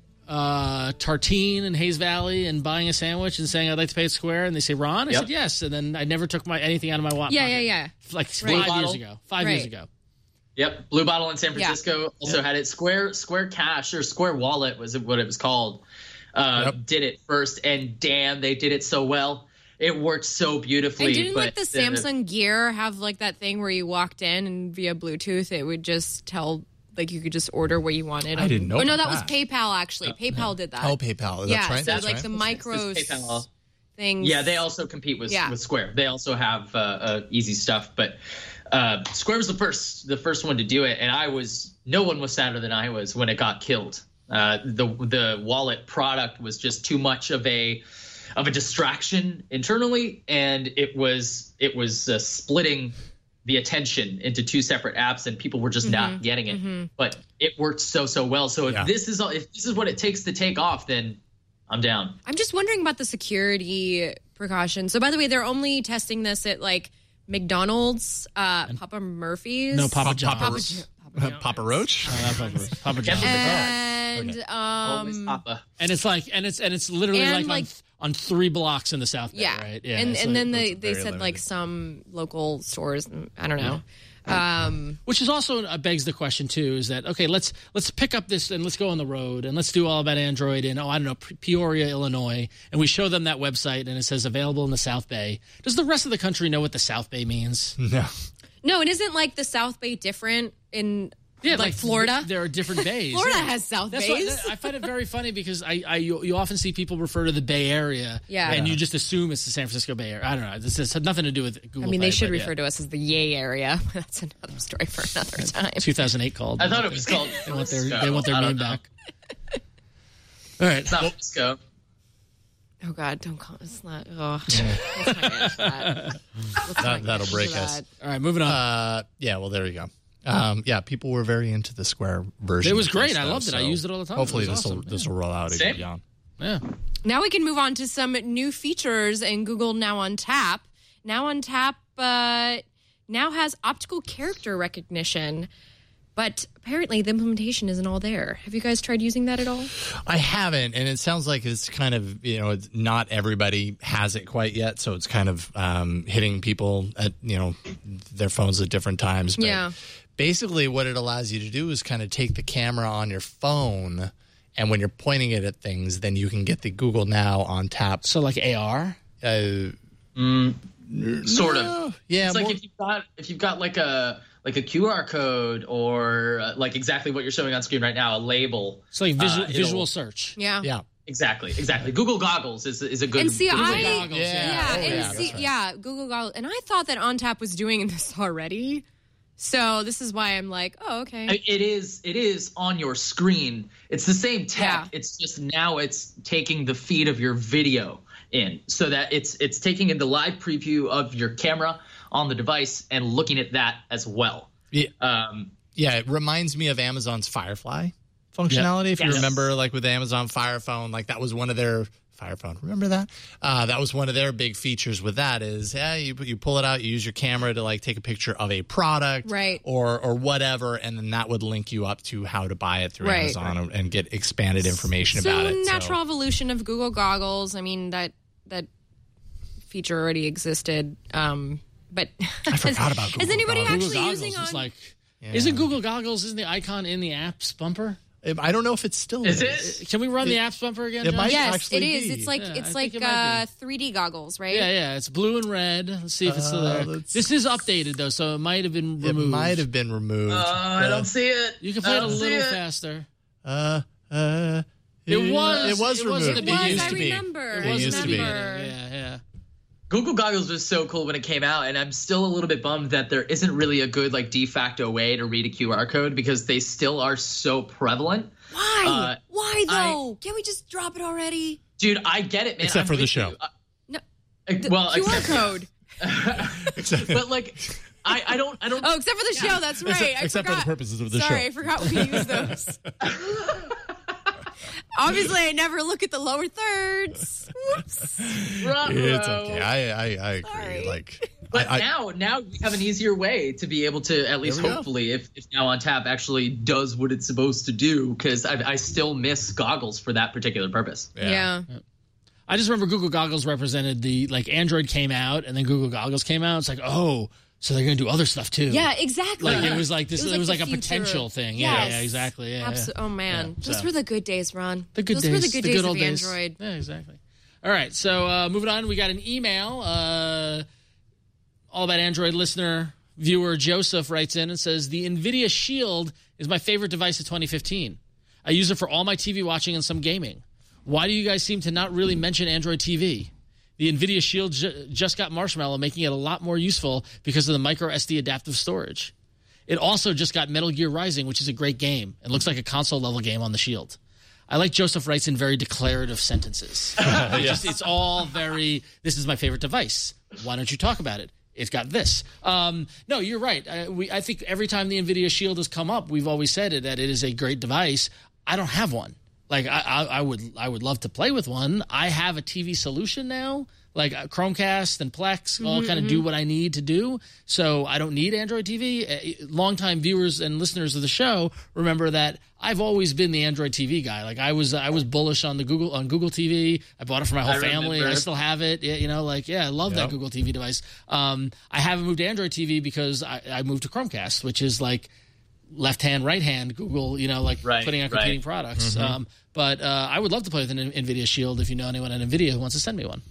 uh, Tartine in Hayes Valley and buying a sandwich and saying I'd like to pay at Square, and they say Ron. I Yep. said yes, and then I never took my anything out of my wallet. Yeah, yeah, yeah. Like Right. five Bottle. years ago. Five years Right. ago. Yep, Blue Bottle in San Yeah. Francisco also had it. Square Square Cash or Square Wallet was what it was called. Uh, Yep. Did it first, and damn, they did it so well. It worked so beautifully. And didn't but like the Samsung Gear have like that thing where you walked in and via Bluetooth it would just tell like you could just order what you wanted? I didn't know Oh no, about that was that. PayPal actually. PayPal did that. Oh, PayPal. That's yeah, right. so That's like right. the This micros is PayPal. things. Yeah, they also compete with Yeah. with Square. They also have uh, uh, easy stuff, but uh, Square was the first the first one to do it, and I was no one was sadder than I was when it got killed. Uh, the the wallet product was just too much of a of a distraction internally, and it was it was uh, splitting the attention into two separate apps, and people were just Mm-hmm. not getting it. But it worked so so well. So if Yeah. this is all, if this is what it takes to take off, then I'm down. I'm just wondering about the security precautions. So by the way, they're only testing this at like McDonald's, uh, Papa Murphy's. No, Papa John. Papa, Papa, Jo- Papa Roach? Uh, Papa, Papa John. Kevin- and Okay. Always um, Papa. And it's like, and it's and it's literally And, like, like- on, on three blocks in the South Bay, yeah, right? and it's and like- then they, it's they very said like limited. some local stores. and I don't know. Um, Which is also uh, begs the question too: is that okay? Let's let's pick up this and let's go on the road and let's do all about Android in oh I don't know Pe- Peoria, Illinois, and we show them that website and it says available in the South Bay. Does the rest of the country know what the South Bay means? No. no, it isn't like the South Bay different in like, Florida. There are different bays. Florida yeah. has South That's why, Bays. that, I find it very funny because I, I you, you often see people refer to the Bay Area, Yeah. and Yeah. you just assume it's the San Francisco Bay Area. I don't know. This has had nothing to do with Google. I mean, they Play, should but refer yeah. to us as the Yay area. That's another story for another time. two thousand eight called. I thought it was called. They want their Frisco. they want their I name don't know. back. All right. It's not Frisco. Oh God, don't call it's not. Oh, let's not get into that. Let's not That, get that'll into break that. us. All right. Moving on. Uh, yeah, well, there you go. Um, yeah, people were very into the Square version. It was of this great. I stuff, loved it. I so used it all the time. It Hopefully, was this will awesome. this will roll out Same. again. yeah. Now we can move on to some new features in Google Now on Tap. Now on Tap uh, now has optical character recognition, but apparently the implementation isn't all there. Have you guys tried using that at all? I haven't, and it sounds like it's kind of, you know, it's not everybody has it quite yet, so it's kind of um, hitting people at, you know, their phones at different times. But Yeah. basically what it allows you to do is kind of take the camera on your phone, and when you're pointing it at things, then you can get the Google Now on Tap. So like A R. Uh, Sort of. yeah, It's like more- if you've got if you've got like a like a Q R code or uh, like exactly what you're showing on screen right now, a label. It's like visual, Uh, it'll- visual search. Yeah. Yeah, exactly, exactly. Google Goggles is is a good. And see, good I example. Goggles, yeah, yeah. and Oh, yeah, see, that's right. yeah, Google Goggles, and I thought that OnTap was doing this already. So this is why I'm like, oh, okay. I- It is. It is on your screen. It's the same tech. Yeah. It's just now it's taking the feed of your video in, so that it's it's taking in the live preview of your camera on the device and looking at that as well. Yeah. Um, Yeah, it reminds me of Amazon's Firefly functionality. If you Yes. remember, like with Amazon Fire Phone, like that was one of their Fire Phone. Remember that? Uh, that was one of their big features with that is, yeah, you you pull it out, you use your camera to like take a picture of a product, Right. or or whatever, and then that would link you up to how to buy it through Right. Amazon and get expanded information so about it. natural evolution of Google Goggles. I mean that that feature already existed. Um, but I forgot about Google Is anybody Goggles. Google actually Goggles using is on? like. Isn't Google Goggles isn't the icon in the apps bumper? I don't know if it still Is is. it? Can we run the apps bumper again? it Josh? might- Yes, actually it is. be. It's like Yeah, it's I like think it might uh, three D goggles, right? Yeah, yeah. It's blue and red. Let's see if it's still there. let's- This is updated though, so it might have been It removed. might have been removed. Uh, I don't see it. You can play I it a don't see little it. faster. Uh, uh, It was. It was it removed. wasn't a It big was. used I to be. remember. It I was used to be. remember. Yeah, yeah. Google Goggles was so cool when it came out, and I'm still a little bit bummed that there isn't really a good like de facto way to read a Q R code because they still are so prevalent. Why? Uh, Why though? Can't we just drop it already? Dude, I get it, man. Except I'm for the with show. you. Uh, No. uh, well, Q R except, code. but like, I, I don't, I don't. Oh, except for the show. That's right. Except, I except for the forgot. purposes of the Sorry, show. I forgot we use those. Obviously, I never look at the lower thirds. Whoops. It's okay. I I, I agree. Sorry. Like, But I, I, now, now we have an easier way to be able to at least There we go. hopefully, if, if Now on Tap actually does what it's supposed to do, because I, I still miss goggles for that particular purpose. Yeah. I just remember Google Goggles represented the like Android came out and then Google Goggles came out. It's like, oh, so they're gonna do other stuff too. Yeah, exactly. Like it was like this. It was like, the a future. potential thing. Yeah, Yes. yeah, exactly. Yeah, Abso- yeah. Oh man, Yeah, those so. were the good days, Ron. The good those days. were the good days old of days. Android. Yeah, exactly. All right, so uh, moving on, we got an email. Uh, All About Android listener, viewer Joseph writes in and says, the NVIDIA Shield is my favorite device of twenty fifteen. I use it for all my T V watching and some gaming. Why do you guys seem to not really mention Android T V? The NVIDIA Shield ju- just got Marshmallow, making it a lot more useful because of the micro S D adaptive storage. It also just got Metal Gear Rising, which is a great game. It looks like a console-level game on the Shield. I like Joseph writes in very declarative sentences. It's just- it's all very, this is my favorite device. Why don't you talk about it? It's got this. Um, no, you're right. I, we, I think every time the NVIDIA Shield has come up, we've always said it, that it is a great device. I don't have one. Like I, I, I would, I would love to play with one. I have a T V solution now. Like uh, Chromecast and Plex all kind of do what I need to do. So I don't need Android T V. Uh, longtime viewers and listeners of the show remember that I've always been the Android T V guy. Like I was, I was bullish on the Google on Google T V. I bought it for my whole I family. remember. I still have it. Yeah, you know, like yeah, I love Yep. that Google T V device. Um, I haven't moved to Android T V because I, I moved to Chromecast, which is like left hand, right hand Google. You know, like Right, putting out competing right. products. Um, but uh, I would love to play with an NVIDIA Shield if you know anyone at NVIDIA who wants to send me one.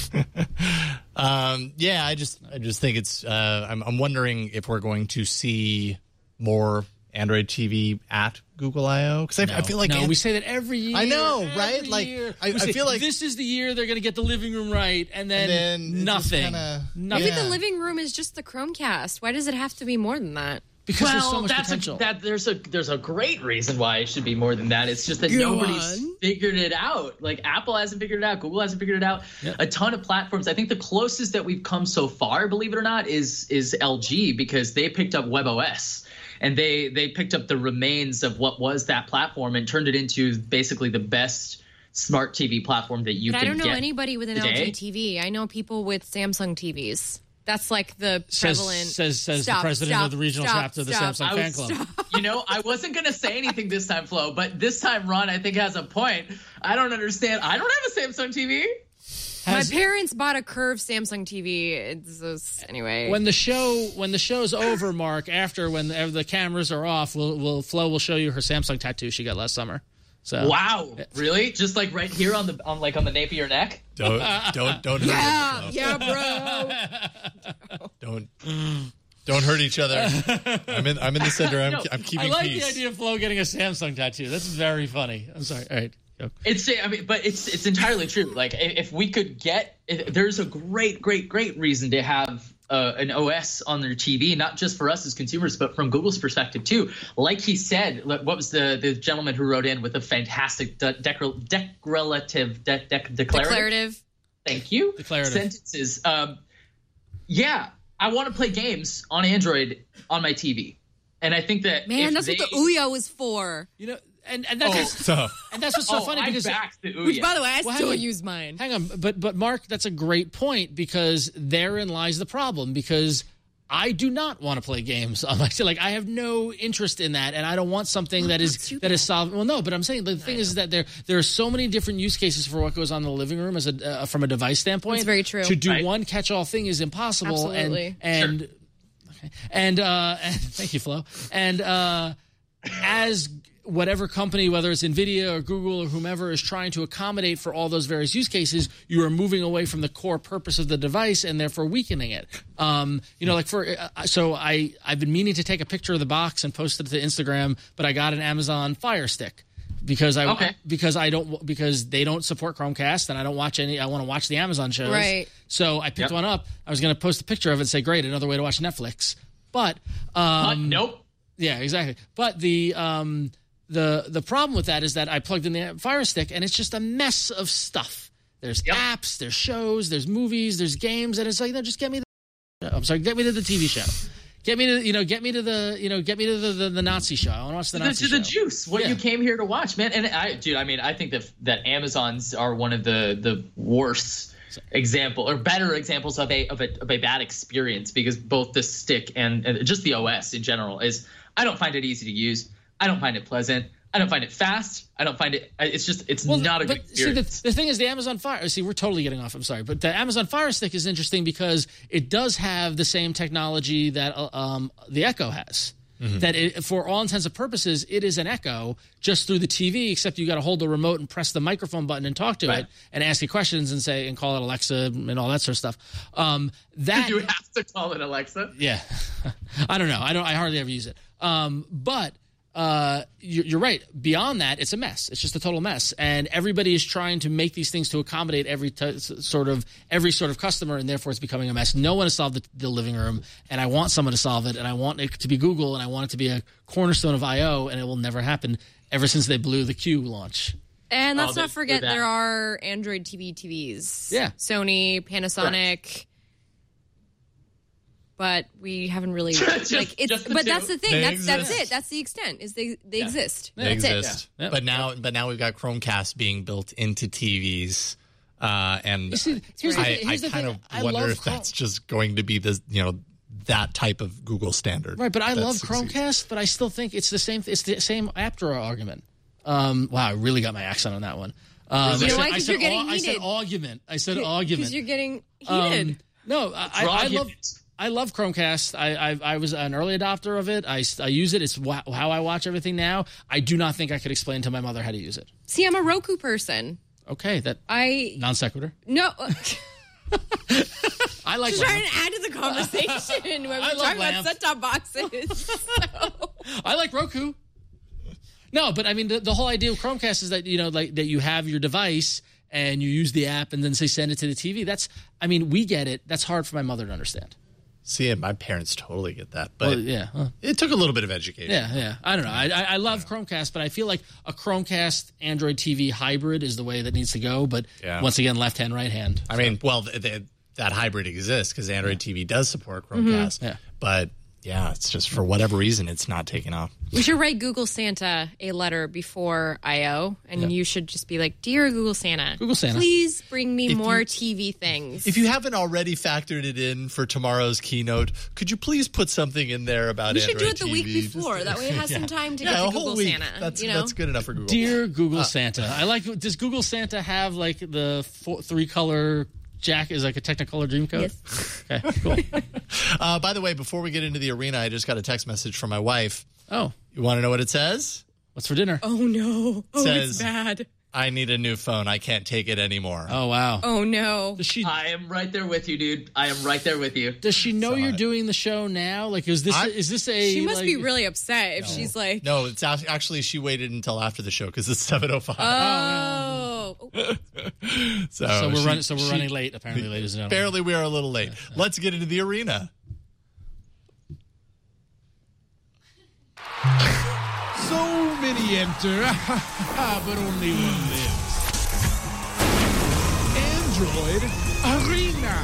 Um, yeah, I just I just think it's. Uh, I'm, I'm wondering if we're going to see more Android T V at Google I O because I, I feel like no, An- we say that every year. I know, every right? Like, year. I- We I say, feel like- this is the year they're going to get the living room right, and then, And then it just nothing. kinda- nothing. Maybe Yeah. the living room is just the Chromecast. Why does it have to be more than that? Because well, there's so much that's potential. A, that there's a there's a great reason why it should be more than that. It's just that Go nobody's on. figured it out. Like Apple hasn't figured it out, Google hasn't figured it out. A ton of platforms. I think the closest that we've come so far, believe it or not, is is L G because they picked up WebOS. And they they picked up the remains of what was that platform and turned it into basically the best smart T V platform that you But I can don't know get anybody with an today. L G T V. I know people with Samsung T Vs. That's like the says prevalent. says, says Stop, the president stop, of the regional stop, chapter of the stop. Samsung I fan was- club. You know, I wasn't going to say anything this time, Flo, but this time Ron, I think, has a point. I don't understand. I don't have a Samsung T V. My Has- parents bought a curved Samsung T V. It's just, anyway. when the show when the show's over, Mark, after when the, the cameras are off, we'll, we'll Flo will show you her Samsung tattoo she got last summer. So Wow, really? Just like right here on the on like on the nape of your neck? Don't don't don't hurt yeah, yourself. yeah, bro. Don't don't hurt each other. I'm in I'm in the center. I'm No, I'm I keeping like peace. the idea of Flo getting a Samsung tattoo. That's very funny. I'm sorry. All right. Go. It's I mean, but it's it's entirely true. Like if, if we could get, if, there's a great, great, great reason to have uh, an O S on their T V, not just for us as consumers, but from Google's perspective too. Like he said, like, what was the the gentleman who wrote in with a fantastic de- declar- declarative de- de- declarative? Declarative. Thank you. Declarative. Sentences. Um, yeah, I want to play games on Android on my T V, and I think that Man, if that's they, what the Ouya was for. You know, and and that's Oh, what's- so and that's what's so oh, funny I because backed the Ouya. Which, by the way, I Well, still hang on. use mine. hang on, but but Mark, that's a great point because therein lies the problem because I do not want to play games on my like I have no interest in that and I don't want something that is too that is bad. solved. Well, no, but I'm saying the thing is that there there are so many different use cases for what goes on in the living room as a uh, from a device standpoint. That's very true. To do Right. one catch-all thing is impossible. Absolutely. And and okay. and uh, and thank you, Flo. And uh, as whatever company, whether it's NVIDIA or Google or whomever, is trying to accommodate for all those various use cases, you are moving away from the core purpose of the device and therefore weakening it. Um, you know, like for uh, so I I've been meaning to take a picture of the box and post it to Instagram, but I got an Amazon Fire Stick because I Okay. because I don't because they don't support Chromecast and I don't watch any. I want to watch the Amazon shows, Right. So I picked Yep. one up. I was going to post a picture of it and say, "Great, another way to watch Netflix." But um, But nope. yeah, exactly. But the um, the the problem with that is that I plugged in the Fire Stick and it's just a mess of stuff. There's Yep. apps, there's shows, there's movies, there's games, and it's like, no, just get me the. I'm sorry, get me to the T V show. Get me to you know, get me to the you know, get me to the the, the Nazi show. I want to watch the To the, Nazi to the show. juice, what Yeah. you came here to watch, man. And I, dude, I mean, I think that that Amazons are one of the the worst example or better examples of a of a of a bad experience because both the stick and, and just the O S in general is. I don't find it easy to use. I don't find it pleasant. I don't find it fast. I don't find it. It's just. It's not a good but see, the, experience. the thing is, the Amazon Fire. See, we're totally getting off. I'm sorry, but the Amazon Fire Stick is interesting because it does have the same technology that uh, um, the Echo has. That it, for all intents and purposes, it is an Echo just through the T V, except you got to hold the remote and press the microphone button and talk to Right. it and ask it questions and say and call it Alexa and all that sort of stuff. Um, that You have to call it Alexa. yeah, I don't know. I don't. I hardly ever use it. Um, but uh, you're, you're right. Beyond that, it's a mess. It's just a total mess, and everybody is trying to make these things to accommodate every t- sort of every sort of customer, and therefore it's becoming a mess. No one has solved the, the living room, and I want someone to solve it, and I want it to be Google, and I want it to be a cornerstone of I O, and it will never happen. Ever since they blew the Q launch. And let's Oh, they not forget do that. there are Android T V T Vs. Yeah. Sony, Panasonic. But we haven't really Just- like it's just the but two. that's the thing. They that's that's exist. it. That's the extent. Is they they exist. They that's it. exist. Yeah. Yeah. But now but now we've got Chromecast being built into T Vs. Uh, and You see, here's the I, thing- here's I the kind thing. of I wonder love if Chrome- that's just going to be the you know that type of Google standard. Right, but I that love succeeds. Chromecast, but I still think it's the same. It's the same app drawer argument. Um, wow, I really got my accent on that one. Um, You know I why? said, 'Cause I said, you're getting au- I said heated. argument. I said argument. Because you're getting Um, heated. no, I, I, I love. I love Chromecast. I, I I was an early adopter of it. I, I use it. It's wh- how I watch everything now. I do not think I could explain to my mother how to use it. See, I'm a Roku person. Okay, that I non sequitur. no. I like. Just trying lamp. to add to the conversation when I we're love talking lamp. about set-top boxes. So. I like Roku. No, but I mean the, the whole idea of Chromecast is that you know like that you have your device and you use the app and then say send it to the T V. That's I mean we get it. That's hard for my mother to understand. See, my parents totally get that, but Well, yeah. Huh. it took a little bit of education. Yeah, yeah. I don't know. I, I, I love Chromecast, but I feel like a Chromecast Android T V hybrid is the way that needs to go. But Yeah. once again, left hand, right hand. I mean, well, th- th- that hybrid exists because Android T V does support Chromecast. Yeah. But yeah, it's just for whatever reason, it's not taking off. We should write Google Santa a letter before I O, and you should just be like, "Dear Google Santa, Google Santa. please bring me If more you- T V things." If you haven't already factored it in for tomorrow's keynote, could you please put something in there about you should Android do it the week T V? before. Just- That way, it has some time to yeah, get a to whole Google week. Santa. That's you know, that's good enough for Google. Dear Google Uh, Santa, I like. Does Google Santa have like the four, three color jack? Is like a Technicolor Dreamcoat? Yes. Okay. Cool. Uh, by the way, before we get into the arena, I just got a text message from my wife. Oh, You want to know what it says? what's for dinner? Oh no! Oh, Says- it's bad. I need a new phone. I can't take it anymore. Oh wow. Oh no! Does she? I am right there with you, dude. I am right there with you. Does she know Saw you're it. doing the show now? Like, is this I- is this a? She must like- be really upset if she's like, No, it's ac- actually she waited until after the show because it's seven oh five. "Oh, oh. so So we're she- running. So we're she- running late. Apparently, ladies and gentlemen. Barely, we are a little late. Let's get into the arena. So many enter, but only one lives. Android Arena.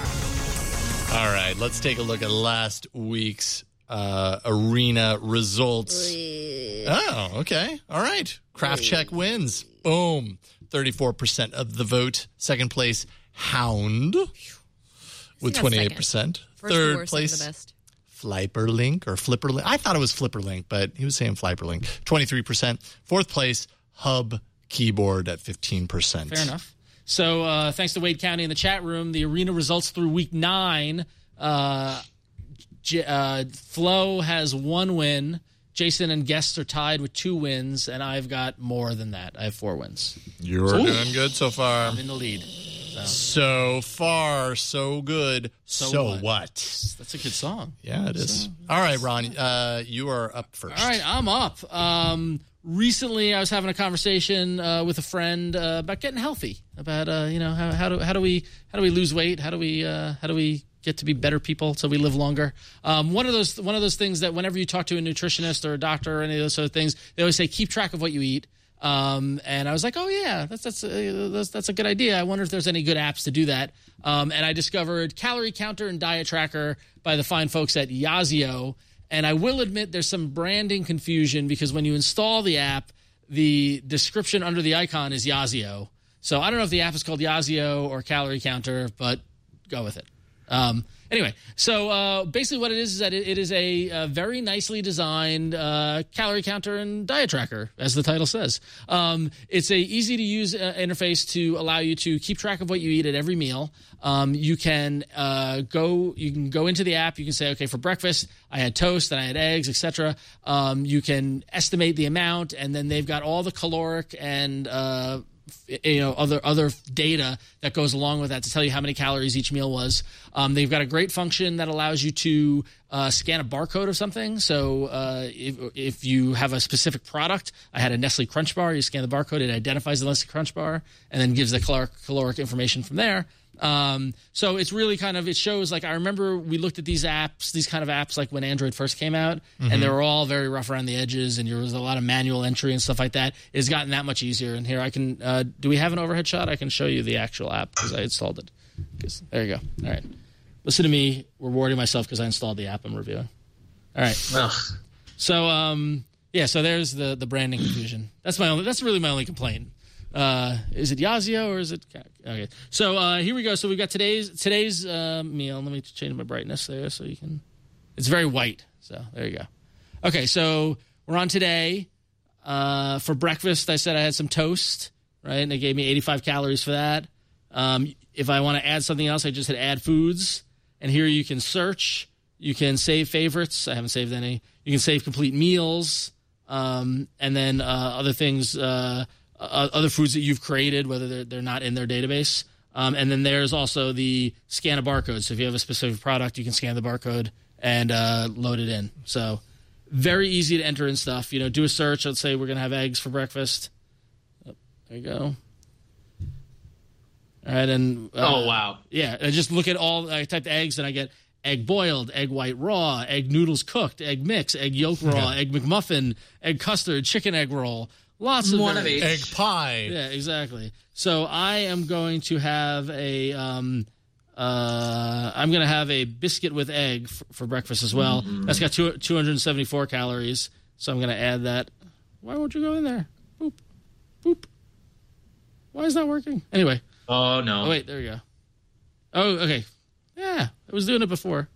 All right, let's take a look at last week's uh, arena results. Oh, okay. All right. Craft Check wins. Boom. thirty-four percent of the vote. Second place, Hound with got twenty-eight percent. First the Third worst, second place, the best." Fliperlink or Flipperlink. I thought it was Flipperlink, but he was saying Fliperlink. twenty-three percent. Fourth place, Hub Keyboard at fifteen percent. Fair enough. So uh, thanks to Wade County in the chat room, the arena results through week nine. Uh, J- uh, Flo has one win. Jason and guests are tied with two wins, and I've got more than that. I have four wins. You're doing good so far. I'm in the lead. So far, so good. So, So what? what? That's a good song. Yeah, it is. All right, Ron, uh, you are up first. All right, I'm up. Um, recently, I was having a conversation uh, with a friend uh, about getting healthy. About uh, you know how, how do how do we how do we lose weight? How do we uh, how do we get to be better people so we live longer? Um, one of those one of those things that whenever you talk to a nutritionist or a doctor or any of those sort of things, they always say keep track of what you eat. Um, and I was like, oh yeah, that's that's, uh, that's that's a good idea. I wonder if there's any good apps to do that. Um, and I discovered Calorie Counter and Diet Tracker by the fine folks at Yazio. And I will admit there's some branding confusion because when you install the app, the description under the icon is Yazio. So I don't know if the app is called Yazio or Calorie Counter, but go with it. Um, anyway, so uh, basically what it is is that it, it is a, a very nicely designed uh, calorie counter and diet tracker, as the title says. Um, it's a easy to use uh, interface to allow you to keep track of what you eat at every meal. Um, you can uh, go you can go into the app. You can say, okay, for breakfast I had toast and I had eggs, et cetera. Um, you can estimate the amount, and then they've got all the caloric and uh, you know other other data that goes along with that to tell you how many calories each meal was. Um, they've got a great function that allows you to uh, scan a barcode of something. So uh, if, if you have a specific product, I had a Nestle Crunch Bar. You scan the barcode, it identifies the Nestle Crunch Bar, and then gives the caloric, caloric information from there. Um, so it's really kind of, it shows, like, I remember we looked at these apps, these kind of apps, like when Android first came out, Mm-hmm. and they were all very rough around the edges, and there was a lot of manual entry and stuff like that. It's gotten that much easier. And here I can, uh, do we have an overhead shot? I can show you the actual app because I installed it. 'Cause- there you go. All right. Listen to me rewarding myself because I installed the app I'm reviewing. All right. Ugh. So, um, yeah, so there's the, the branding confusion. That's my only, that's really my only complaint. Uh, is it Yazio or is it okay? So uh, here we go. So we got today's today's uh, meal. Let me change my brightness there so you can. It's very white. So there you go. Okay, so we're on today. Uh, for breakfast, I said I had some toast, right? And they gave me eighty-five calories for that. Um, if I want to add something else, I just hit add foods, and here you can search. You can save favorites. I haven't saved any. You can save complete meals, um, and then uh, other things. Uh, Uh, other foods that you've created, whether they're, they're not in their database. Um, and then there's also the scan a barcode. So if you have a specific product, you can scan the barcode and uh, load it in. So very easy to enter in stuff. You know, do a search. Let's say we're going to have eggs for breakfast. Oh, there you go. All right. And, uh, oh, wow. Yeah. I just look at all, I type eggs and I get egg boiled, egg white raw, egg noodles cooked, egg mix, egg yolk raw, egg McMuffin, egg custard, chicken egg roll. Lots of one of each. Egg pie. Yeah, exactly. So I am going to have a um, uh, I'm going to have a biscuit with egg for, for breakfast as well. Mm-hmm. That's got two, two hundred seventy-four calories. So I'm going to add that. Why won't you go in there? Boop, boop. Why is that working? Anyway. Oh no. Oh wait, there we go. Oh, okay. Yeah, I was doing it before.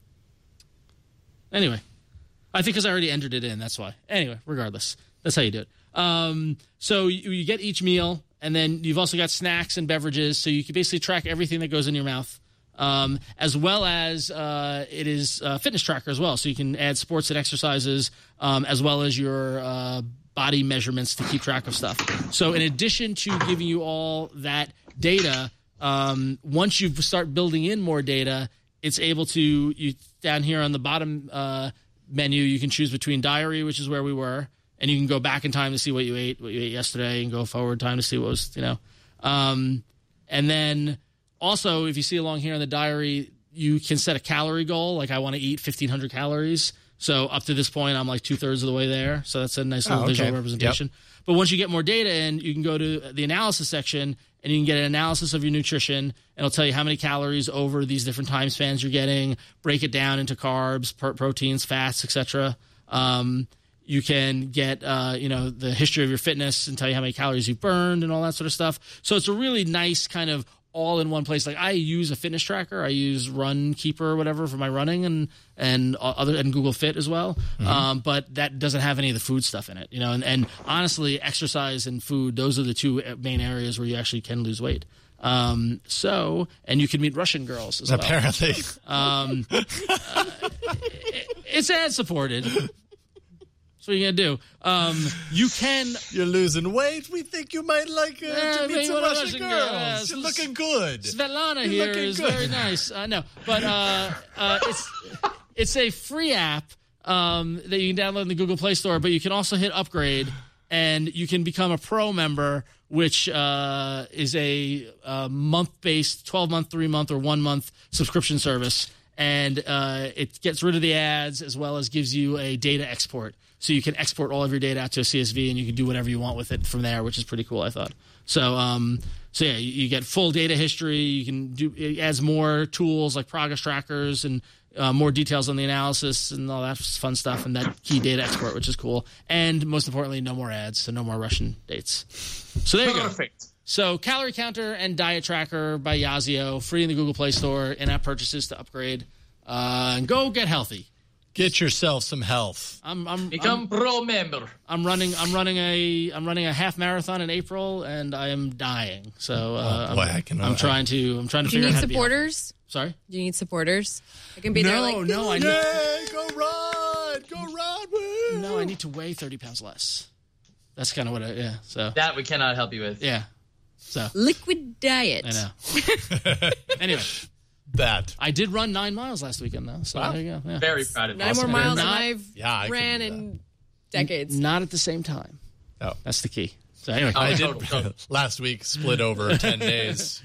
Anyway, I think because I already entered it in. That's why. Anyway, regardless, that's how you do it. Um, so you, you get each meal, and then you've also got snacks and beverages, so you can basically track everything that goes in your mouth, um, as well as uh, it is a fitness tracker as well, so you can add sports and exercises, um, as well as your uh, body measurements to keep track of stuff. So in addition to giving you all that data, um, once you start building in more data, it's able to, you down here on the bottom uh, menu, you can choose between diary, which is where we were, and you can go back in time to see what you ate, what you ate yesterday, and go forward time to see what was, you know. Um, and then also, if you see along here in the diary, you can set a calorie goal. Like, I want to eat fifteen hundred calories. So up to this point, I'm like two-thirds of the way there. So that's a nice little oh, okay. visual representation. Yep. But once you get more data in, you can go to the analysis section, and you can get an analysis of your nutrition, and it'll tell you how many calories over these different time spans you're getting, break it down into carbs, per- proteins, fats, et cetera. Um, You can get, uh, you know, the history of your fitness and tell you how many calories you've burned and all that sort of stuff. So it's a really nice kind of all-in-one place. Like, I use a fitness tracker. I use Runkeeper or whatever for my running, and and other and Google Fit as well. Mm-hmm. Um, but that doesn't have any of the food stuff in it, you know. And, and honestly, exercise and food, those are the two main areas where you actually can lose weight. Um, so, and you can meet Russian girls as well. Apparently. Um, uh, it, it's ad-supported. What are you gonna do? Um, you can. You're losing weight. We think you might like uh, Yeah, to meet maybe some one of Russian Russian girls. girls. You're looking good. Svetlana You're here looking is good. very nice. Uh, no, but uh, uh, it's it's a free app um, that you can download in the Google Play Store. But you can also hit upgrade, and you can become a pro member, which uh, is a, a month-based, twelve-month, three-month, or one-month subscription service. And uh, it gets rid of the ads as well as gives you a data export. So you can export all of your data out to a C S V, and you can do whatever you want with it from there, which is pretty cool, I thought. So, um, so yeah, you, you get full data history. You can do, it adds more tools like progress trackers and uh, more details on the analysis and all that fun stuff, and that key data export, which is cool. And most importantly, no more ads, so no more Russian dates. So there you go. Perfect. So Calorie Counter and Diet Tracker by Yazio, free in the Google Play Store, in-app purchases to upgrade. Uh, and go get healthy. Get yourself some health. I'm I'm Become I'm, pro member. I'm running I'm running a I'm running a half marathon in April, and I am dying. So uh, Oh, boy, I'm, I can- I'm trying to I'm trying to Do you figure out need how to be healthy. supporters? Sorry. Do you need supporters? I can be there No, like, no, I need Yay, go ride, go ride, Will. no, I need to weigh thirty pounds less. That's kind of what I yeah. So That we cannot help you with. yeah. So liquid diet. I know. Anyway, That. I did run nine miles last weekend though. So Wow. there you go. Yeah. Very proud of you. Nine more miles than Not- I've Yeah, I could ran do that. in decades. Not at the same time. Oh. That's the key. So anyway, I Oh, did total, total. last week, split over ten days.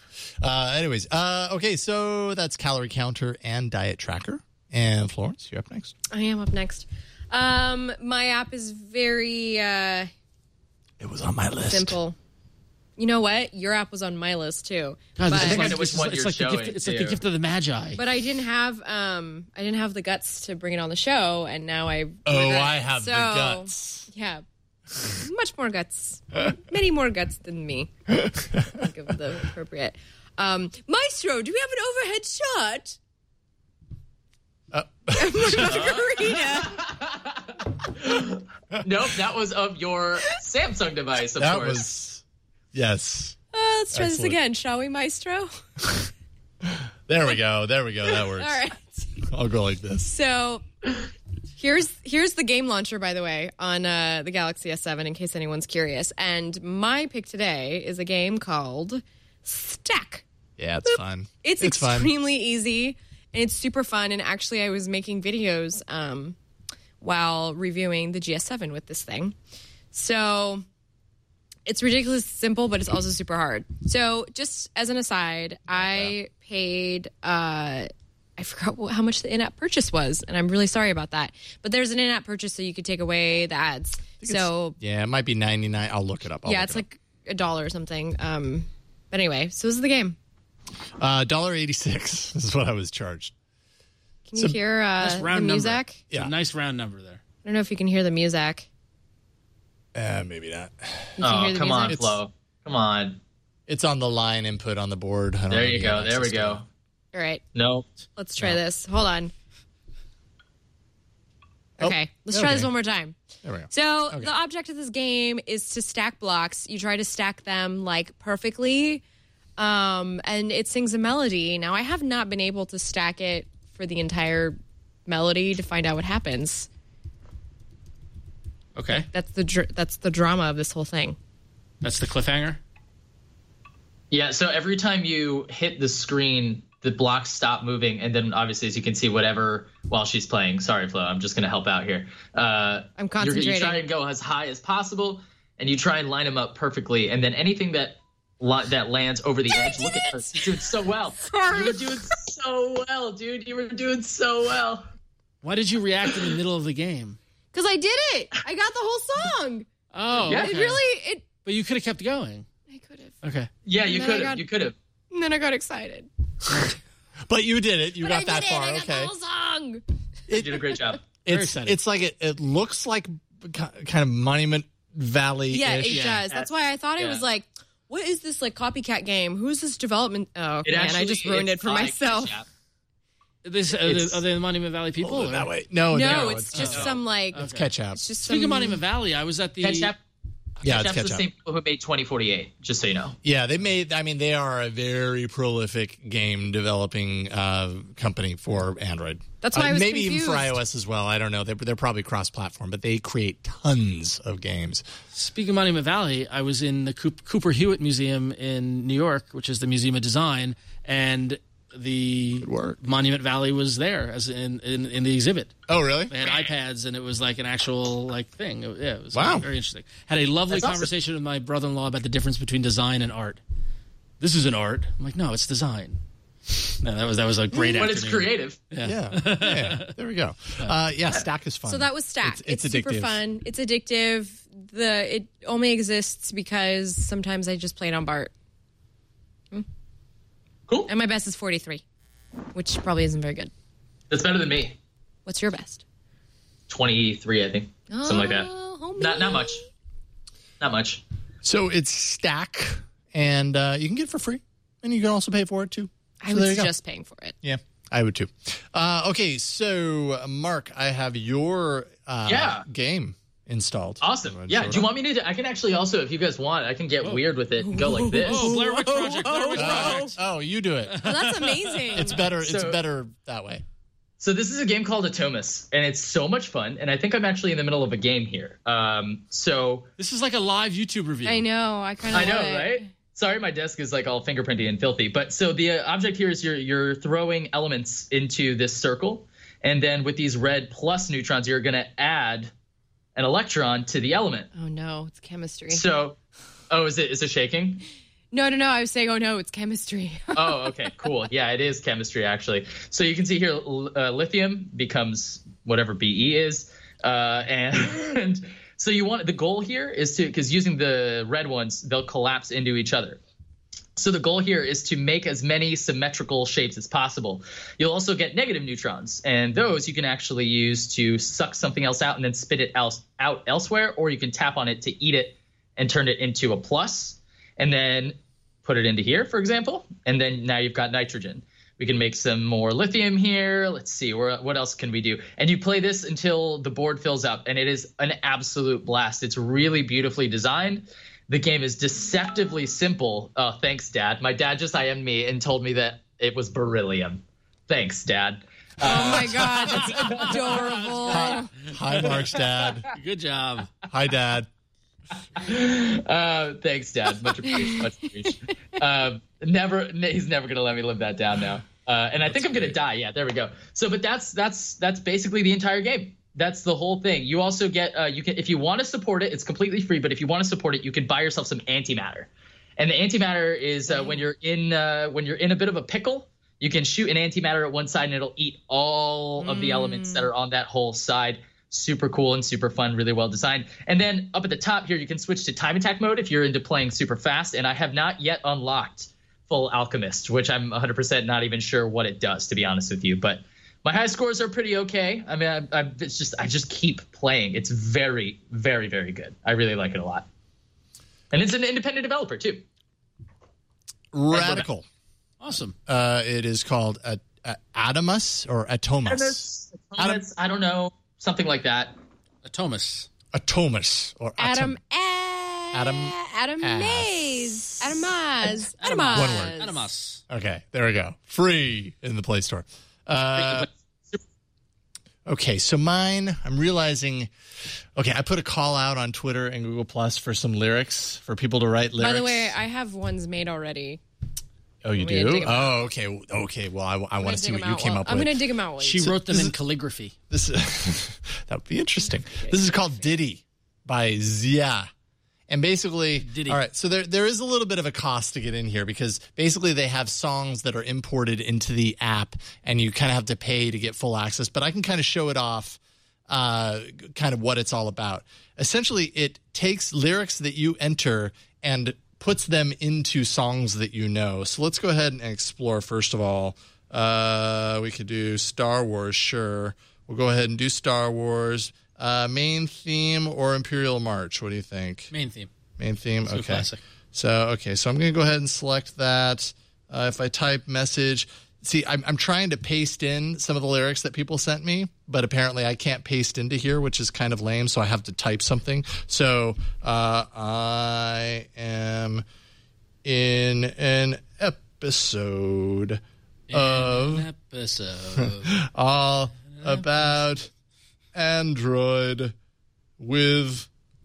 Uh, anyways, uh, okay, so that's Calorie Counter and Diet Tracker. And Florence, you're up next. I am up next. Um, my app is very uh, It was on my list. simple. You know what? Your app was on my list too. God, this But- is like, I know which this is one like- it's you're like the gift, showing, it's like the too. gift of the Magi. But I didn't have um I didn't have the guts to bring it on the show, and now I Oh, regret I it. have the So, guts. Yeah. much more guts, many more guts than me. I'll give the appropriate. Um, Maestro, do we have an overhead shot? Uh. Margarita. Nope, that was of your Samsung device, of that course. was, yes. Uh, let's try Excellent. this again, shall we, Maestro? There we go. There we go. That works. All right. I'll go like this. So here's here's the game launcher, by the way, on uh, the Galaxy S seven, in case anyone's curious. And my pick today is a game called Stack. Yeah, it's fun. It's, It's fun. extremely easy, and it's super fun. And actually, I was making videos um, while reviewing the G S seven with this thing. So it's ridiculously simple, but it's also super hard. So just as an aside, I paid, uh, I forgot how much the in-app purchase was, and I'm really sorry about that. But there's an in-app purchase so you could take away the ads. So Yeah, it might be ninety-nine. I'll look it up. I'll yeah, look it's it up. like a dollar or something. Um, but anyway, so this is the game. Uh, one dollar and eighty-six cents is what I was charged. Can you So- hear uh, Nice the round number. music? It's a nice round number there. I don't know if you can hear the music. Uh, maybe not. You can Oh, hear the come on, music? Flo. Come on. It's on the line input on the board. I don't There know you if go. have There we access to go. it. All right, No. let's try No. this. Hold on. Oh, Okay, let's try this okay. one more time. There we go. So Okay. the object of this game is to stack blocks. You try to stack them like perfectly, um, and it sings a melody. Now I have not been able to stack it for the entire melody to find out what happens. Okay. That's the dr- that's the drama of this whole thing. That's the cliffhanger? Yeah, so every time you hit the screen, the blocks stop moving, and then obviously, as you can see, whatever while she's playing. Sorry, Flo, I'm just going to help out here. Uh, I'm you're- concentrating. You try and go as high as possible, and you try and line them up perfectly, and then anything that li- that lands over the edge, look at her. She's doing so well. Sorry. You were doing so well, dude. You were doing so well. Why did you react in the middle of the game? Because I did it. I got the whole song. Oh, Yeah. It okay. really it. But you could have kept going. I could have. Okay. Yeah, you And then I could have. got- You could have. And then I got excited. But you did it. You But got I that did far. it. I got Okay. the whole song. You did a great job. Very It's exciting. it's like it, it looks like ki- kind of Monument Valley. Yeah, it Yeah. does. That's why I thought it Yeah. was like, what is this like copycat game? Who's this development? Oh It man, I actually- just ruined it's it for like myself. Cash App. This, are, the, It's- are they the Monument Valley people? Hold it or- that way. No, No, no, it's, just no. some like. It's ketchup. It's just Speaking some, of Monument Valley, I was at the. Cash App. Yeah, it's Cash App's the ketchup. same people who made twenty forty-eight, just so you know. Yeah, they made. I mean, they are a very prolific game developing uh, company for Android. That's why Uh, I was maybe even for confused. iOS as well. I don't know. They're, they're probably cross-platform, but they create tons of games. Speaking of Monument Valley, I was in the Coop- Cooper Hewitt Museum in New York, which is the Museum of Design, and the work. Monument Valley was there as in, in, in the exhibit. Oh, really? They had iPads, and it was like an actual like thing. It, yeah, it was Wow. very interesting. Had a lovely That's awesome. conversation with my brother-in-law about the difference between design and art. This is an art. I'm like, no, it's design. No, that was that was a great. But it's afternoon. creative. Yeah. Yeah. yeah. There we go. Uh, yeah, Stack is fun. So that was Stack. It's, it's, super addictive. fun. It's addictive. The it only exists because sometimes I just play it on Bart. Hmm. Cool. And my best is forty-three, which probably isn't very good. That's better than me. What's your best? twenty-three, I think. Something like that. Oh, homie. Not not much. Not much. So it's Stack, and uh, you can get it for free, and you can also pay for it too. I So there was you go. just paying for it. Yeah, I would too. Uh, okay, so Mark, I have your uh, Yeah. game installed. Awesome. wanna Yeah. show it Do you up? want me to? I can actually also, if you guys want, I can get weird with it and go like this. Oh, Blair Witch Project. Blair Witch Oh, Project. oh, you do it. Oh, that's amazing. It's better. It's So- better that way. So this is a game called Atomus, and it's so much fun. And I think I'm actually in the middle of a game here. Um, so This is like a live YouTube review. I know. I kind of I know, love it. right? Sorry, my desk is like all fingerprinty and filthy. But so the uh, object here is you're you're throwing elements into this circle, and then with these red plus neutrons, you're going to add an electron to the element. Oh no, it's chemistry. So, oh, is it is it shaking? No, no, no. I was saying, oh no, it's chemistry. Oh, okay, cool. Yeah, it is chemistry actually. So you can see here, uh, lithium becomes whatever B E is, uh, and, and so you want the goal here is to because using the red ones, they'll collapse into each other. So the goal here is to make as many symmetrical shapes as possible. You'll also get negative neutrons, and those you can actually use to suck something else out and then spit it else, out elsewhere, or you can tap on it to eat it and turn it into a plus, and then put it into here, for example, and then now you've got nitrogen. We can make some more lithium here. Let's see, where, what else can we do? And you play this until the board fills up, and it is an absolute blast. It's really beautifully designed. The game is deceptively simple. Oh, thanks, Dad. My dad just I M'd me and told me that it was beryllium. Thanks, Dad. Oh, my God. That's adorable. Hi, hi, Mark's dad. Good job. Hi, Dad. Uh, thanks, Dad. Much appreciated. Much appreciated. Um, never, he's never gonna let me live that down now. Uh, and I think I'm gonna die. Yeah, there we go. So, but that's that's that's basically the entire game. That's the whole thing. You also get uh, you can if you want to support it, it's completely free. But if you want to support it, you can buy yourself some antimatter. And the antimatter is uh, when you're in uh, when you're in a bit of a pickle, you can shoot an antimatter at one side and it'll eat all mm. of the elements that are on that whole side. Super cool and super fun, really well designed. And then up at the top here, you can switch to time attack mode if you're into playing super fast. And I have not yet unlocked full alchemist, which I'm one hundred percent not even sure what it does, to be honest with you. But my high scores are pretty okay. I mean, I, I, it's just I just keep playing. It's very, very, very good. I really like it a lot. And it's an independent developer too. Radical. Awesome. Uh, it is called uh, uh, Atomus or Atomus. Atomus, Atomus I don't know. Something like that. Atomus. Atomus. Or Adam. Adam. Adam Mays. Adam Maz. Adam One word. Adamas. Okay, there we go. Free in the Play Store. Uh, okay, so mine, I'm realizing, okay, I put a call out on Twitter and Google Plus for some lyrics, for people to write lyrics. By the way, I have ones made already. Oh, you do? Oh, okay. Okay. Well, I, I want to see what you came well, up with. I'm going to dig them out. She so wrote them in is, calligraphy. This that would be interesting. This is called Diddy by Zia. And basically, Diddy. All right, so there there is a little bit of a cost to get in here because basically they have songs that are imported into the app and you kind of have to pay to get full access. But I can kind of show it off, uh, kind of what it's all about. Essentially, it takes lyrics that you enter and puts them into songs that you know. So let's go ahead and explore. First of all, uh, we could do Star Wars. Sure. We'll go ahead and do Star Wars. Uh, main theme or Imperial March? What do you think? Main theme. Main theme? So okay. Classic. So, okay. So I'm going to go ahead and select that. Uh, if I type message... See, I'm, I'm trying to paste in some of the lyrics that people sent me, but apparently I can't paste into here, which is kind of lame, so I have to type something. So uh, I am in an episode in of an episode all about Android with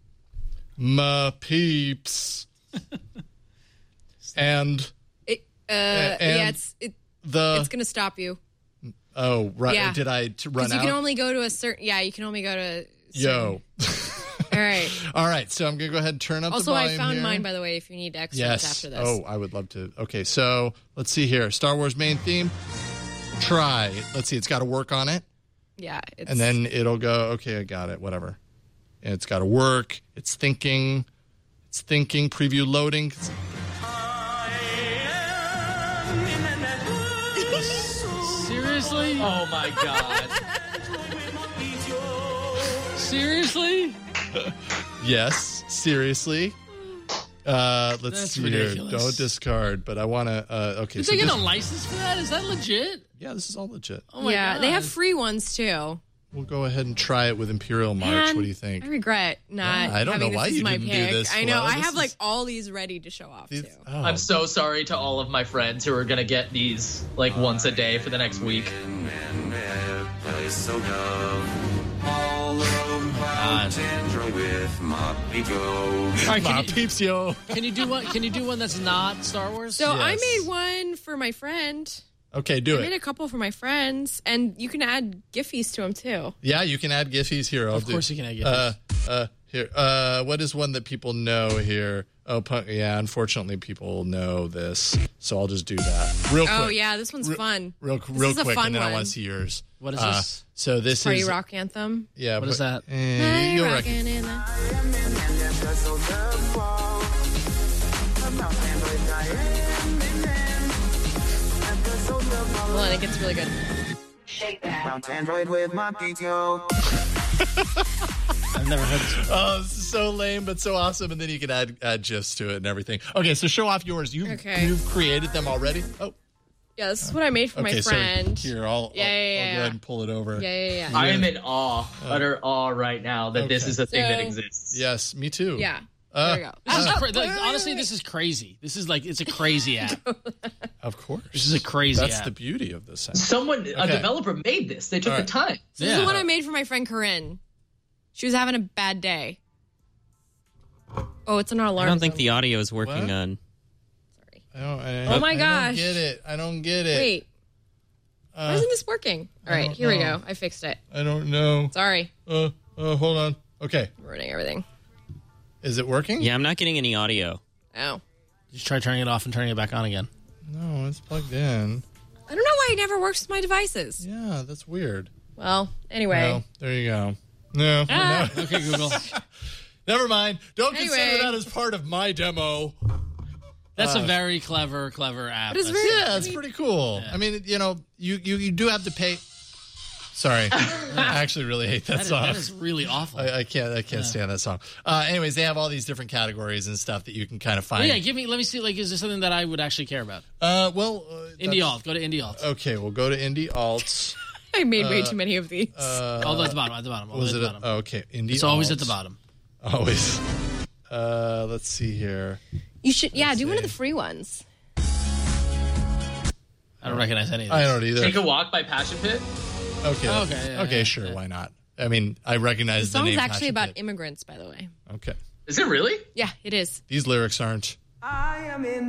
my peeps. and... It, uh, and yeah, it's... It, The, it's going to stop you. Oh, right. Yeah. Did I t- run you out? can only go to a certain... Yeah, you can only go to... Yo. All right. All right. So I'm going to go ahead and turn up also, the volume I found here. mine, by the way, if you need extras yes. after this. Oh, I would love to. Okay, so let's see here. Star Wars main theme. Try. Let's see. It's got to work on it. Yeah. It's, And then it'll go, okay, I got it. Whatever. And it's got to work. It's thinking. It's thinking. Preview loading. Seriously? Oh my god. Seriously? Yes. Seriously. Uh, let's That's see ridiculous. here. Don't discard, but I want to. Uh, okay. Did so they get this- a license for that? Is that legit? Yeah, this is all legit. Oh my yeah, god. they have free ones, too. We'll go ahead and try it with Imperial March. Man, what do you think? I regret not Yeah, I don't having know why this as you my didn't do pick. this, I know. Flo. I This have, like, is- all these ready to show off, too. Oh. I'm so sorry to all of my friends who are going to get these like once a day for the next week. All right, My can, you, peeps, yo. can you do one? Can you do one that's not Star Wars? So I Yes. made one for my friend. Okay, do I made it. a couple for my friends, and you can add Giphies to them, too. Yeah, you can add Giphies here. I'll Of do- course you can add Uh, uh, here. Uh, what is one that people know here? Oh, punk, yeah. Unfortunately, people know this, so I'll just do that real quick. Oh, yeah, this one's Re- fun. Real, This real is a quick, fun and then I one. want to see yours. What is Uh, this? So this Party is rock anthem. Yeah. What is but- that? Eh, you'll rec- Rockin' in the- it gets really good. Shake that. Android with my P T O. I've never heard this. Oh, this is so lame, but so awesome. And then you can add add GIFs to it and everything. Okay, so show off yours. You Okay. you've created them already. Oh, Yeah, this is what I made for okay. my friend. So here, I'll, Yeah, I'll, yeah, I'll yeah. go ahead and pull it over. Yeah, yeah, yeah. I am in awe, utter awe right now that this Okay. is a thing that So- exists. Yes, me too. Yeah. Uh, There we go. This is Oh, cra- wait, like, wait, honestly, wait, this is crazy. This is like it's a crazy app. Of course. This is a crazy That's app. the beauty of this app. Someone, a Okay. developer made this. They took All the right. time. So this Yeah. is what I made for my friend Corinne. She was having a bad day. Oh, it's an alarm. I don't think zone. the audio is working What? on. I don't, I, Oh my I gosh. don't get it. I don't get it. Wait. Uh, Why isn't this working? All right, don't here we know. go. I fixed it. I don't know. Sorry. Uh, uh, hold on. Okay. I'm ruining everything. Is it working? Yeah, I'm not getting any audio. Oh. Just try turning it off and turning it back on again. No, it's plugged in. I don't know why it never works with my devices. Yeah, that's weird. Well, anyway. Well, there you go. No. Ah. no. Okay, Google. Never mind. Don't consider Anyway. that as part of my demo. That's Uh, a very clever, clever app. But it's That's- very- Yeah, it's pretty cool. I mean, you know, you, you, you do have to pay. Sorry. I actually really hate that, that, is, song. that is really awful. I, I can't I can't stand that song. Uh, anyways, they have all these different categories and stuff that you can kind of Well, find. yeah, give me. Let me see. Like, is there something that I would actually care about? Uh, well, uh, Indie that's- alt. Go to indie alt. Okay, we'll go to indie alts. I made way Uh, too many of these. Uh, oh, at the bottom. At the bottom. All was the it? way A, at the bottom. oh, okay, indie. It's always at the alts. bottom. Always. Uh, let's see here. you should, yeah, let's do one of see. the free ones. I don't recognize any of I this. don't either. Take a walk by Passion Pit. Okay. Oh, Okay. okay, yeah, okay. yeah, Sure. yeah. Why not? I mean, I recognize The the, song's name. actually Passion about Pit. immigrants, by the way. Okay. Is it really? Yeah, it is. These lyrics aren't. I am in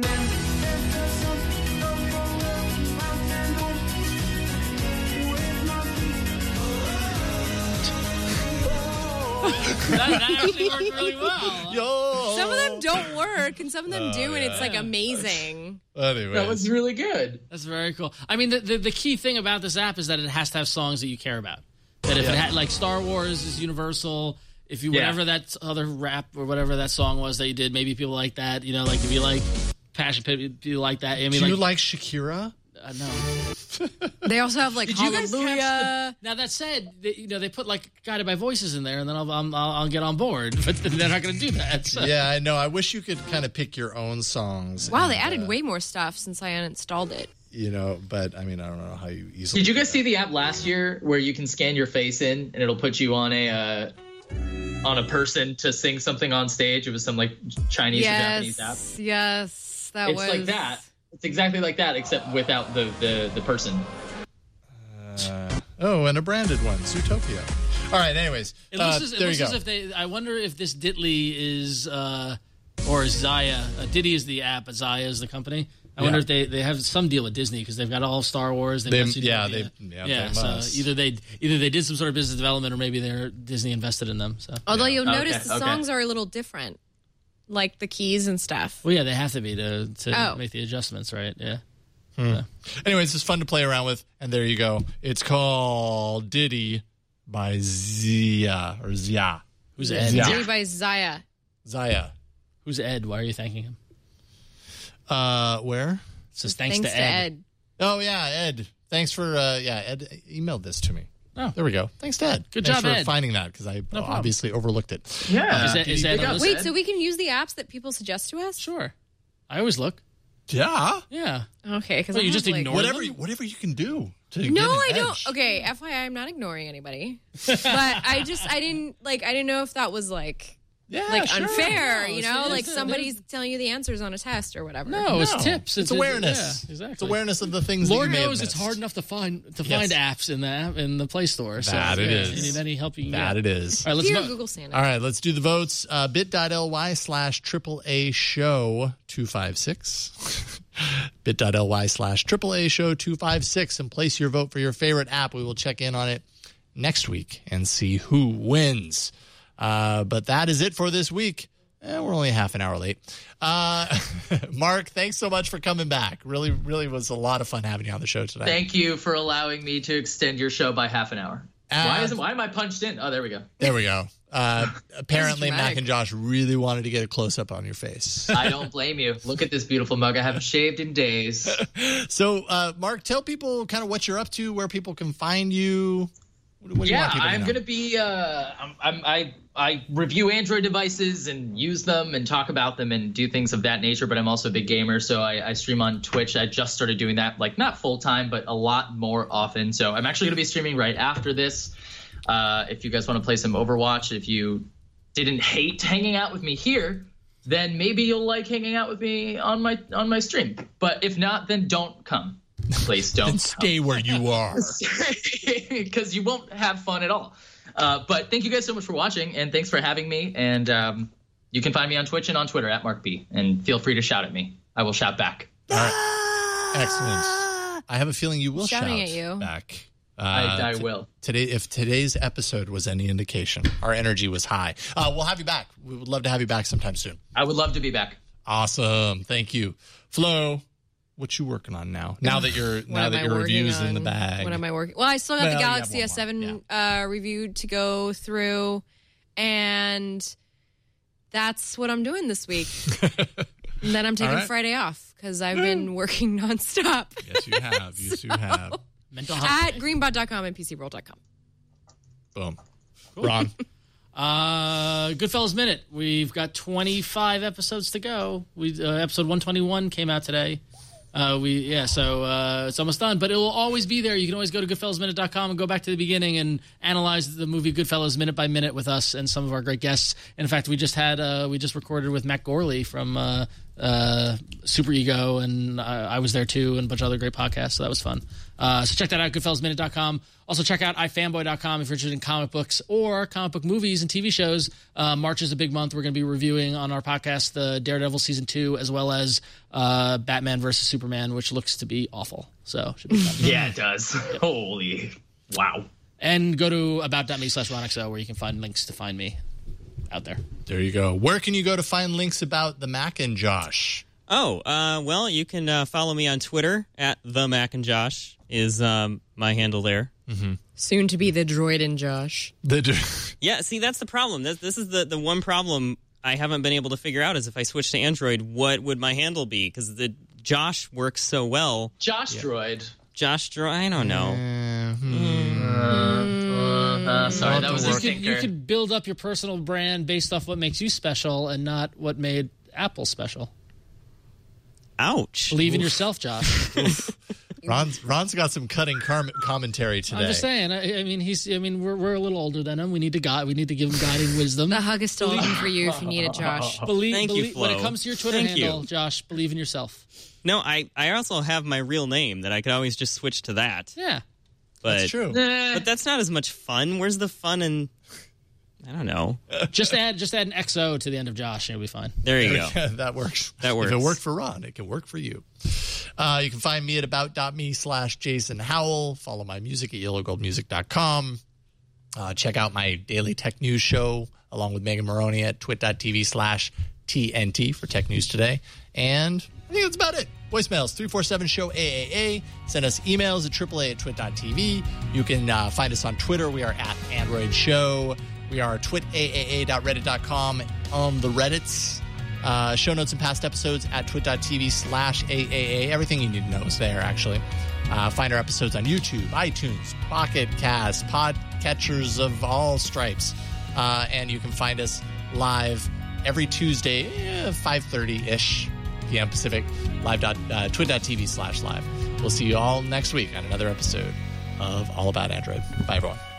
that, that actually worked really well. Yo. Some of them don't work, and some of them Oh, do, and yeah. it's like amazing. Anyway. That was really good. That's very cool. I mean, the, the the key thing about this app is that it has to have songs that you care about. That if Yeah. it had like Star Wars is Universal. If you Yeah. whatever that other rap or whatever that song was that you did, maybe people like that. You know, like if you like Passion Pit, if you like that. I mean, Do like, you like Shakira? uh, no. They also have like Did you guys catch Hallelujah. Now that said, they, you know they put like guided by voices in there, and then I'll I'll, I'll get on board. But they're not going to do that. So. Yeah, I know. I wish you could kind of pick your own songs. Wow, they and, added uh, way more stuff since I uninstalled it. You know, but I mean, I don't know how you easily. Did you do guys that. see the app last year where you can scan your face in and it'll put you on a uh, on a person to sing something on stage? It was some like Chinese or Japanese app. Yes, yes, that It's was like that. It's exactly like that, except without the the, the person. Uh, oh, and a branded one, Zootopia. All right. Anyways, It looks, uh, as, it there looks you as go. if they. I wonder if this Ditly is uh, or Zaya. Uh, Diddy is the app, but Zaya is the company. I wonder Yeah. if they, they have some deal with Disney because they've got all Star Wars. They've They- got Zootopia. yeah, they- yeah, they so must. either they either they did some sort of business development or maybe they're Disney invested in them. So Although you'll Okay, notice the okay. songs are a little different, like the keys and stuff. well, yeah, they have to be to to Oh. make the adjustments, right? Yeah. Anyways, it's fun to play around with, and there you go. It's called Diddy by Zia or Zia. Who's Ed? Yeah. Diddy by Zaya. Zaya. Who's Ed? Why are you thanking him? Uh, where? It says thanks, Thanks to Ed. Oh yeah, Ed. Thanks for uh, yeah, Ed emailed this to me. Oh. There we go. Thanks, Ed. Good Thanks job, for Ed. finding that because I problem. obviously overlooked it. Yeah. Is that, is that Big on up. this? Wait, Ed. so we can use the apps that people suggest to us? Sure. I always look. Yeah. Yeah. Okay, because Well, I you have, just like, ignore Whatever, them? whatever you can do. To No, get an I edge. don't. Okay, F Y I, I'm not ignoring anybody. But I just, I didn't like, I didn't know if that was like, Yeah, like sure. unfair. No, you it's- know, it's- like it's- somebody's telling you the answers on a test or whatever. No, it's No. tips. It's, awareness. yeah, exactly. It's awareness of the things Lord that you may knows have it's missed. hard enough to find to Yes. find apps in the app, in the Play Store. So That it yeah, is. if you need any help, you can That get. it is. All right, let's Dear vote. Google Santa. All right, let's do the votes. Uh, bit.ly slash triple A show two five six. bit.ly slash triple A show two five six and place your vote for your favorite app. We will check in on it next week and see who wins. Uh, but that is it for this week. Eh, we're only half an hour late. Uh, Mark, thanks so much for coming back. Really, really was a lot of fun having you on the show today. Thank you for allowing me to extend your show by half an hour. Why isn't why am I punched in? Oh, there we go. There we go. Uh, apparently, dramatic. Mac and Josh really wanted to get a close up on your face. I don't blame you. Look at this beautiful mug. I haven't shaved in days. So, uh, Mark, tell people kind of what you're up to, where people can find you. What, what do you Yeah, want people to I'm know? gonna be. Uh, I'm, I'm, I I review Android devices and use them and talk about them and do things of that nature. But I'm also a big gamer, so I, I stream on Twitch. I just started doing that, like not full time, but a lot more often. So I'm actually gonna be streaming right after this. Uh, if you guys want to play some Overwatch, if you didn't hate hanging out with me here, then maybe you'll like hanging out with me on my on my stream. But if not, then don't come. Please don't. Then stay where you are. Because you won't have fun at all. Uh, but thank you guys so much for watching, and thanks for having me. And um, you can find me on Twitch and on Twitter at Mark B. And feel free to shout at me. I will shout back. All right. Excellent. I have a feeling you will Shouting shout at you. back. Uh, I, I t- will. Today, if today's episode was any indication, our energy was high. Uh, we'll have you back. We would love to have you back sometime soon. I would love to be back. Awesome. Thank you. Flo, what you working on now? Now that your What now am that I your working review's in the on? bag. What am I working? Well, I still got Well, the you have Galaxy one S seven more, uh, review to go through, and that's what I'm doing this week. And then I'm taking All right. Friday off because I've been working nonstop Yes, you have. Yes, you have. Mental health. at greenbot dot com and P C world dot com. Boom. Ron. Uh, Goodfellas Minute. We've got twenty-five episodes to go. We uh, episode one twenty-one came out today. Uh, we yeah, so uh, it's almost done, but it will always be there. You can always go to goodfellas minute dot com and go back to the beginning and analyze the movie Goodfellas minute by minute with us and some of our great guests. In fact, we just had uh, we just recorded with Matt Gorley from uh, uh, Super Ego, and I, I was there too, and a bunch of other great podcasts. So that was fun. Uh, so check that out, goodfellas minute dot com. Also check out i fanboy dot com if you're interested in comic books or comic book movies and T V shows. Uh, March is a big month. We're going to be reviewing on our podcast the Daredevil season two, as well as uh, Batman versus Superman, which looks to be awful. So should be fun. Yeah, it does. Holy wow. And go to about.me slash ronxo where you can find links to find me out there. There you go. Where can you go to find links about the Mac and Josh? Oh, uh, well, you can uh, follow me on Twitter at the Mac and Josh is um, my handle there. Mm-hmm. Soon to be the droid and Josh. The Yeah, see, that's the problem. This, this is the, the one problem I haven't been able to figure out is if I switch to Android, what would my handle be? Because the Josh works so well. Josh Droid. Josh Droid, I don't know. Uh, uh, sorry, that was a You could, stinker. you could build up your personal brand based off what makes you special and not what made Apple special. Ouch. Believe in yourself, Josh. Ron's Ron's got some cutting car- commentary today. I'm just saying. I, I mean, he's. I mean, we're we're a little older than him. We need to guide. We need to give him guiding wisdom. The hug is still open for you if you need it, Josh. Believe, Thank you, believe when it Flo. comes to your Twitter Thank handle, you. Josh. Believe in yourself. No, I, I also have my real name that I could always just switch to that. Yeah, But, That's true. But that's not as much fun. Where's the fun in... I don't know. just add just add an X O to the end of Josh, and it'll be fine. There you go. That works. That works. If it worked for Ron, it can work for you. Uh, you can find me at about.me slash Jason Howell. Follow my music at yellow gold music dot com. Uh, check out my daily tech news show along with Megan Maroney at twit.tv slash TNT for Tech News Today. And I think that's about it. Voicemails, three four seven show A A A. Send us emails at triple A at twit.tv. You can uh, find us on Twitter. We are at Android Show. We are twit A A A dot reddit dot com on the Reddits. Uh, show notes and past episodes at twit.tv slash A A A. Everything you need to know is there, actually. Uh, find our episodes on YouTube, iTunes, Pocket Cast, podcatchers of all stripes. Uh, and you can find us live every Tuesday, eh, five thirty-ish p.m. Pacific, live dot, uh, twit.tv slash live. We'll see you all next week on another episode of All About Android. Bye, everyone.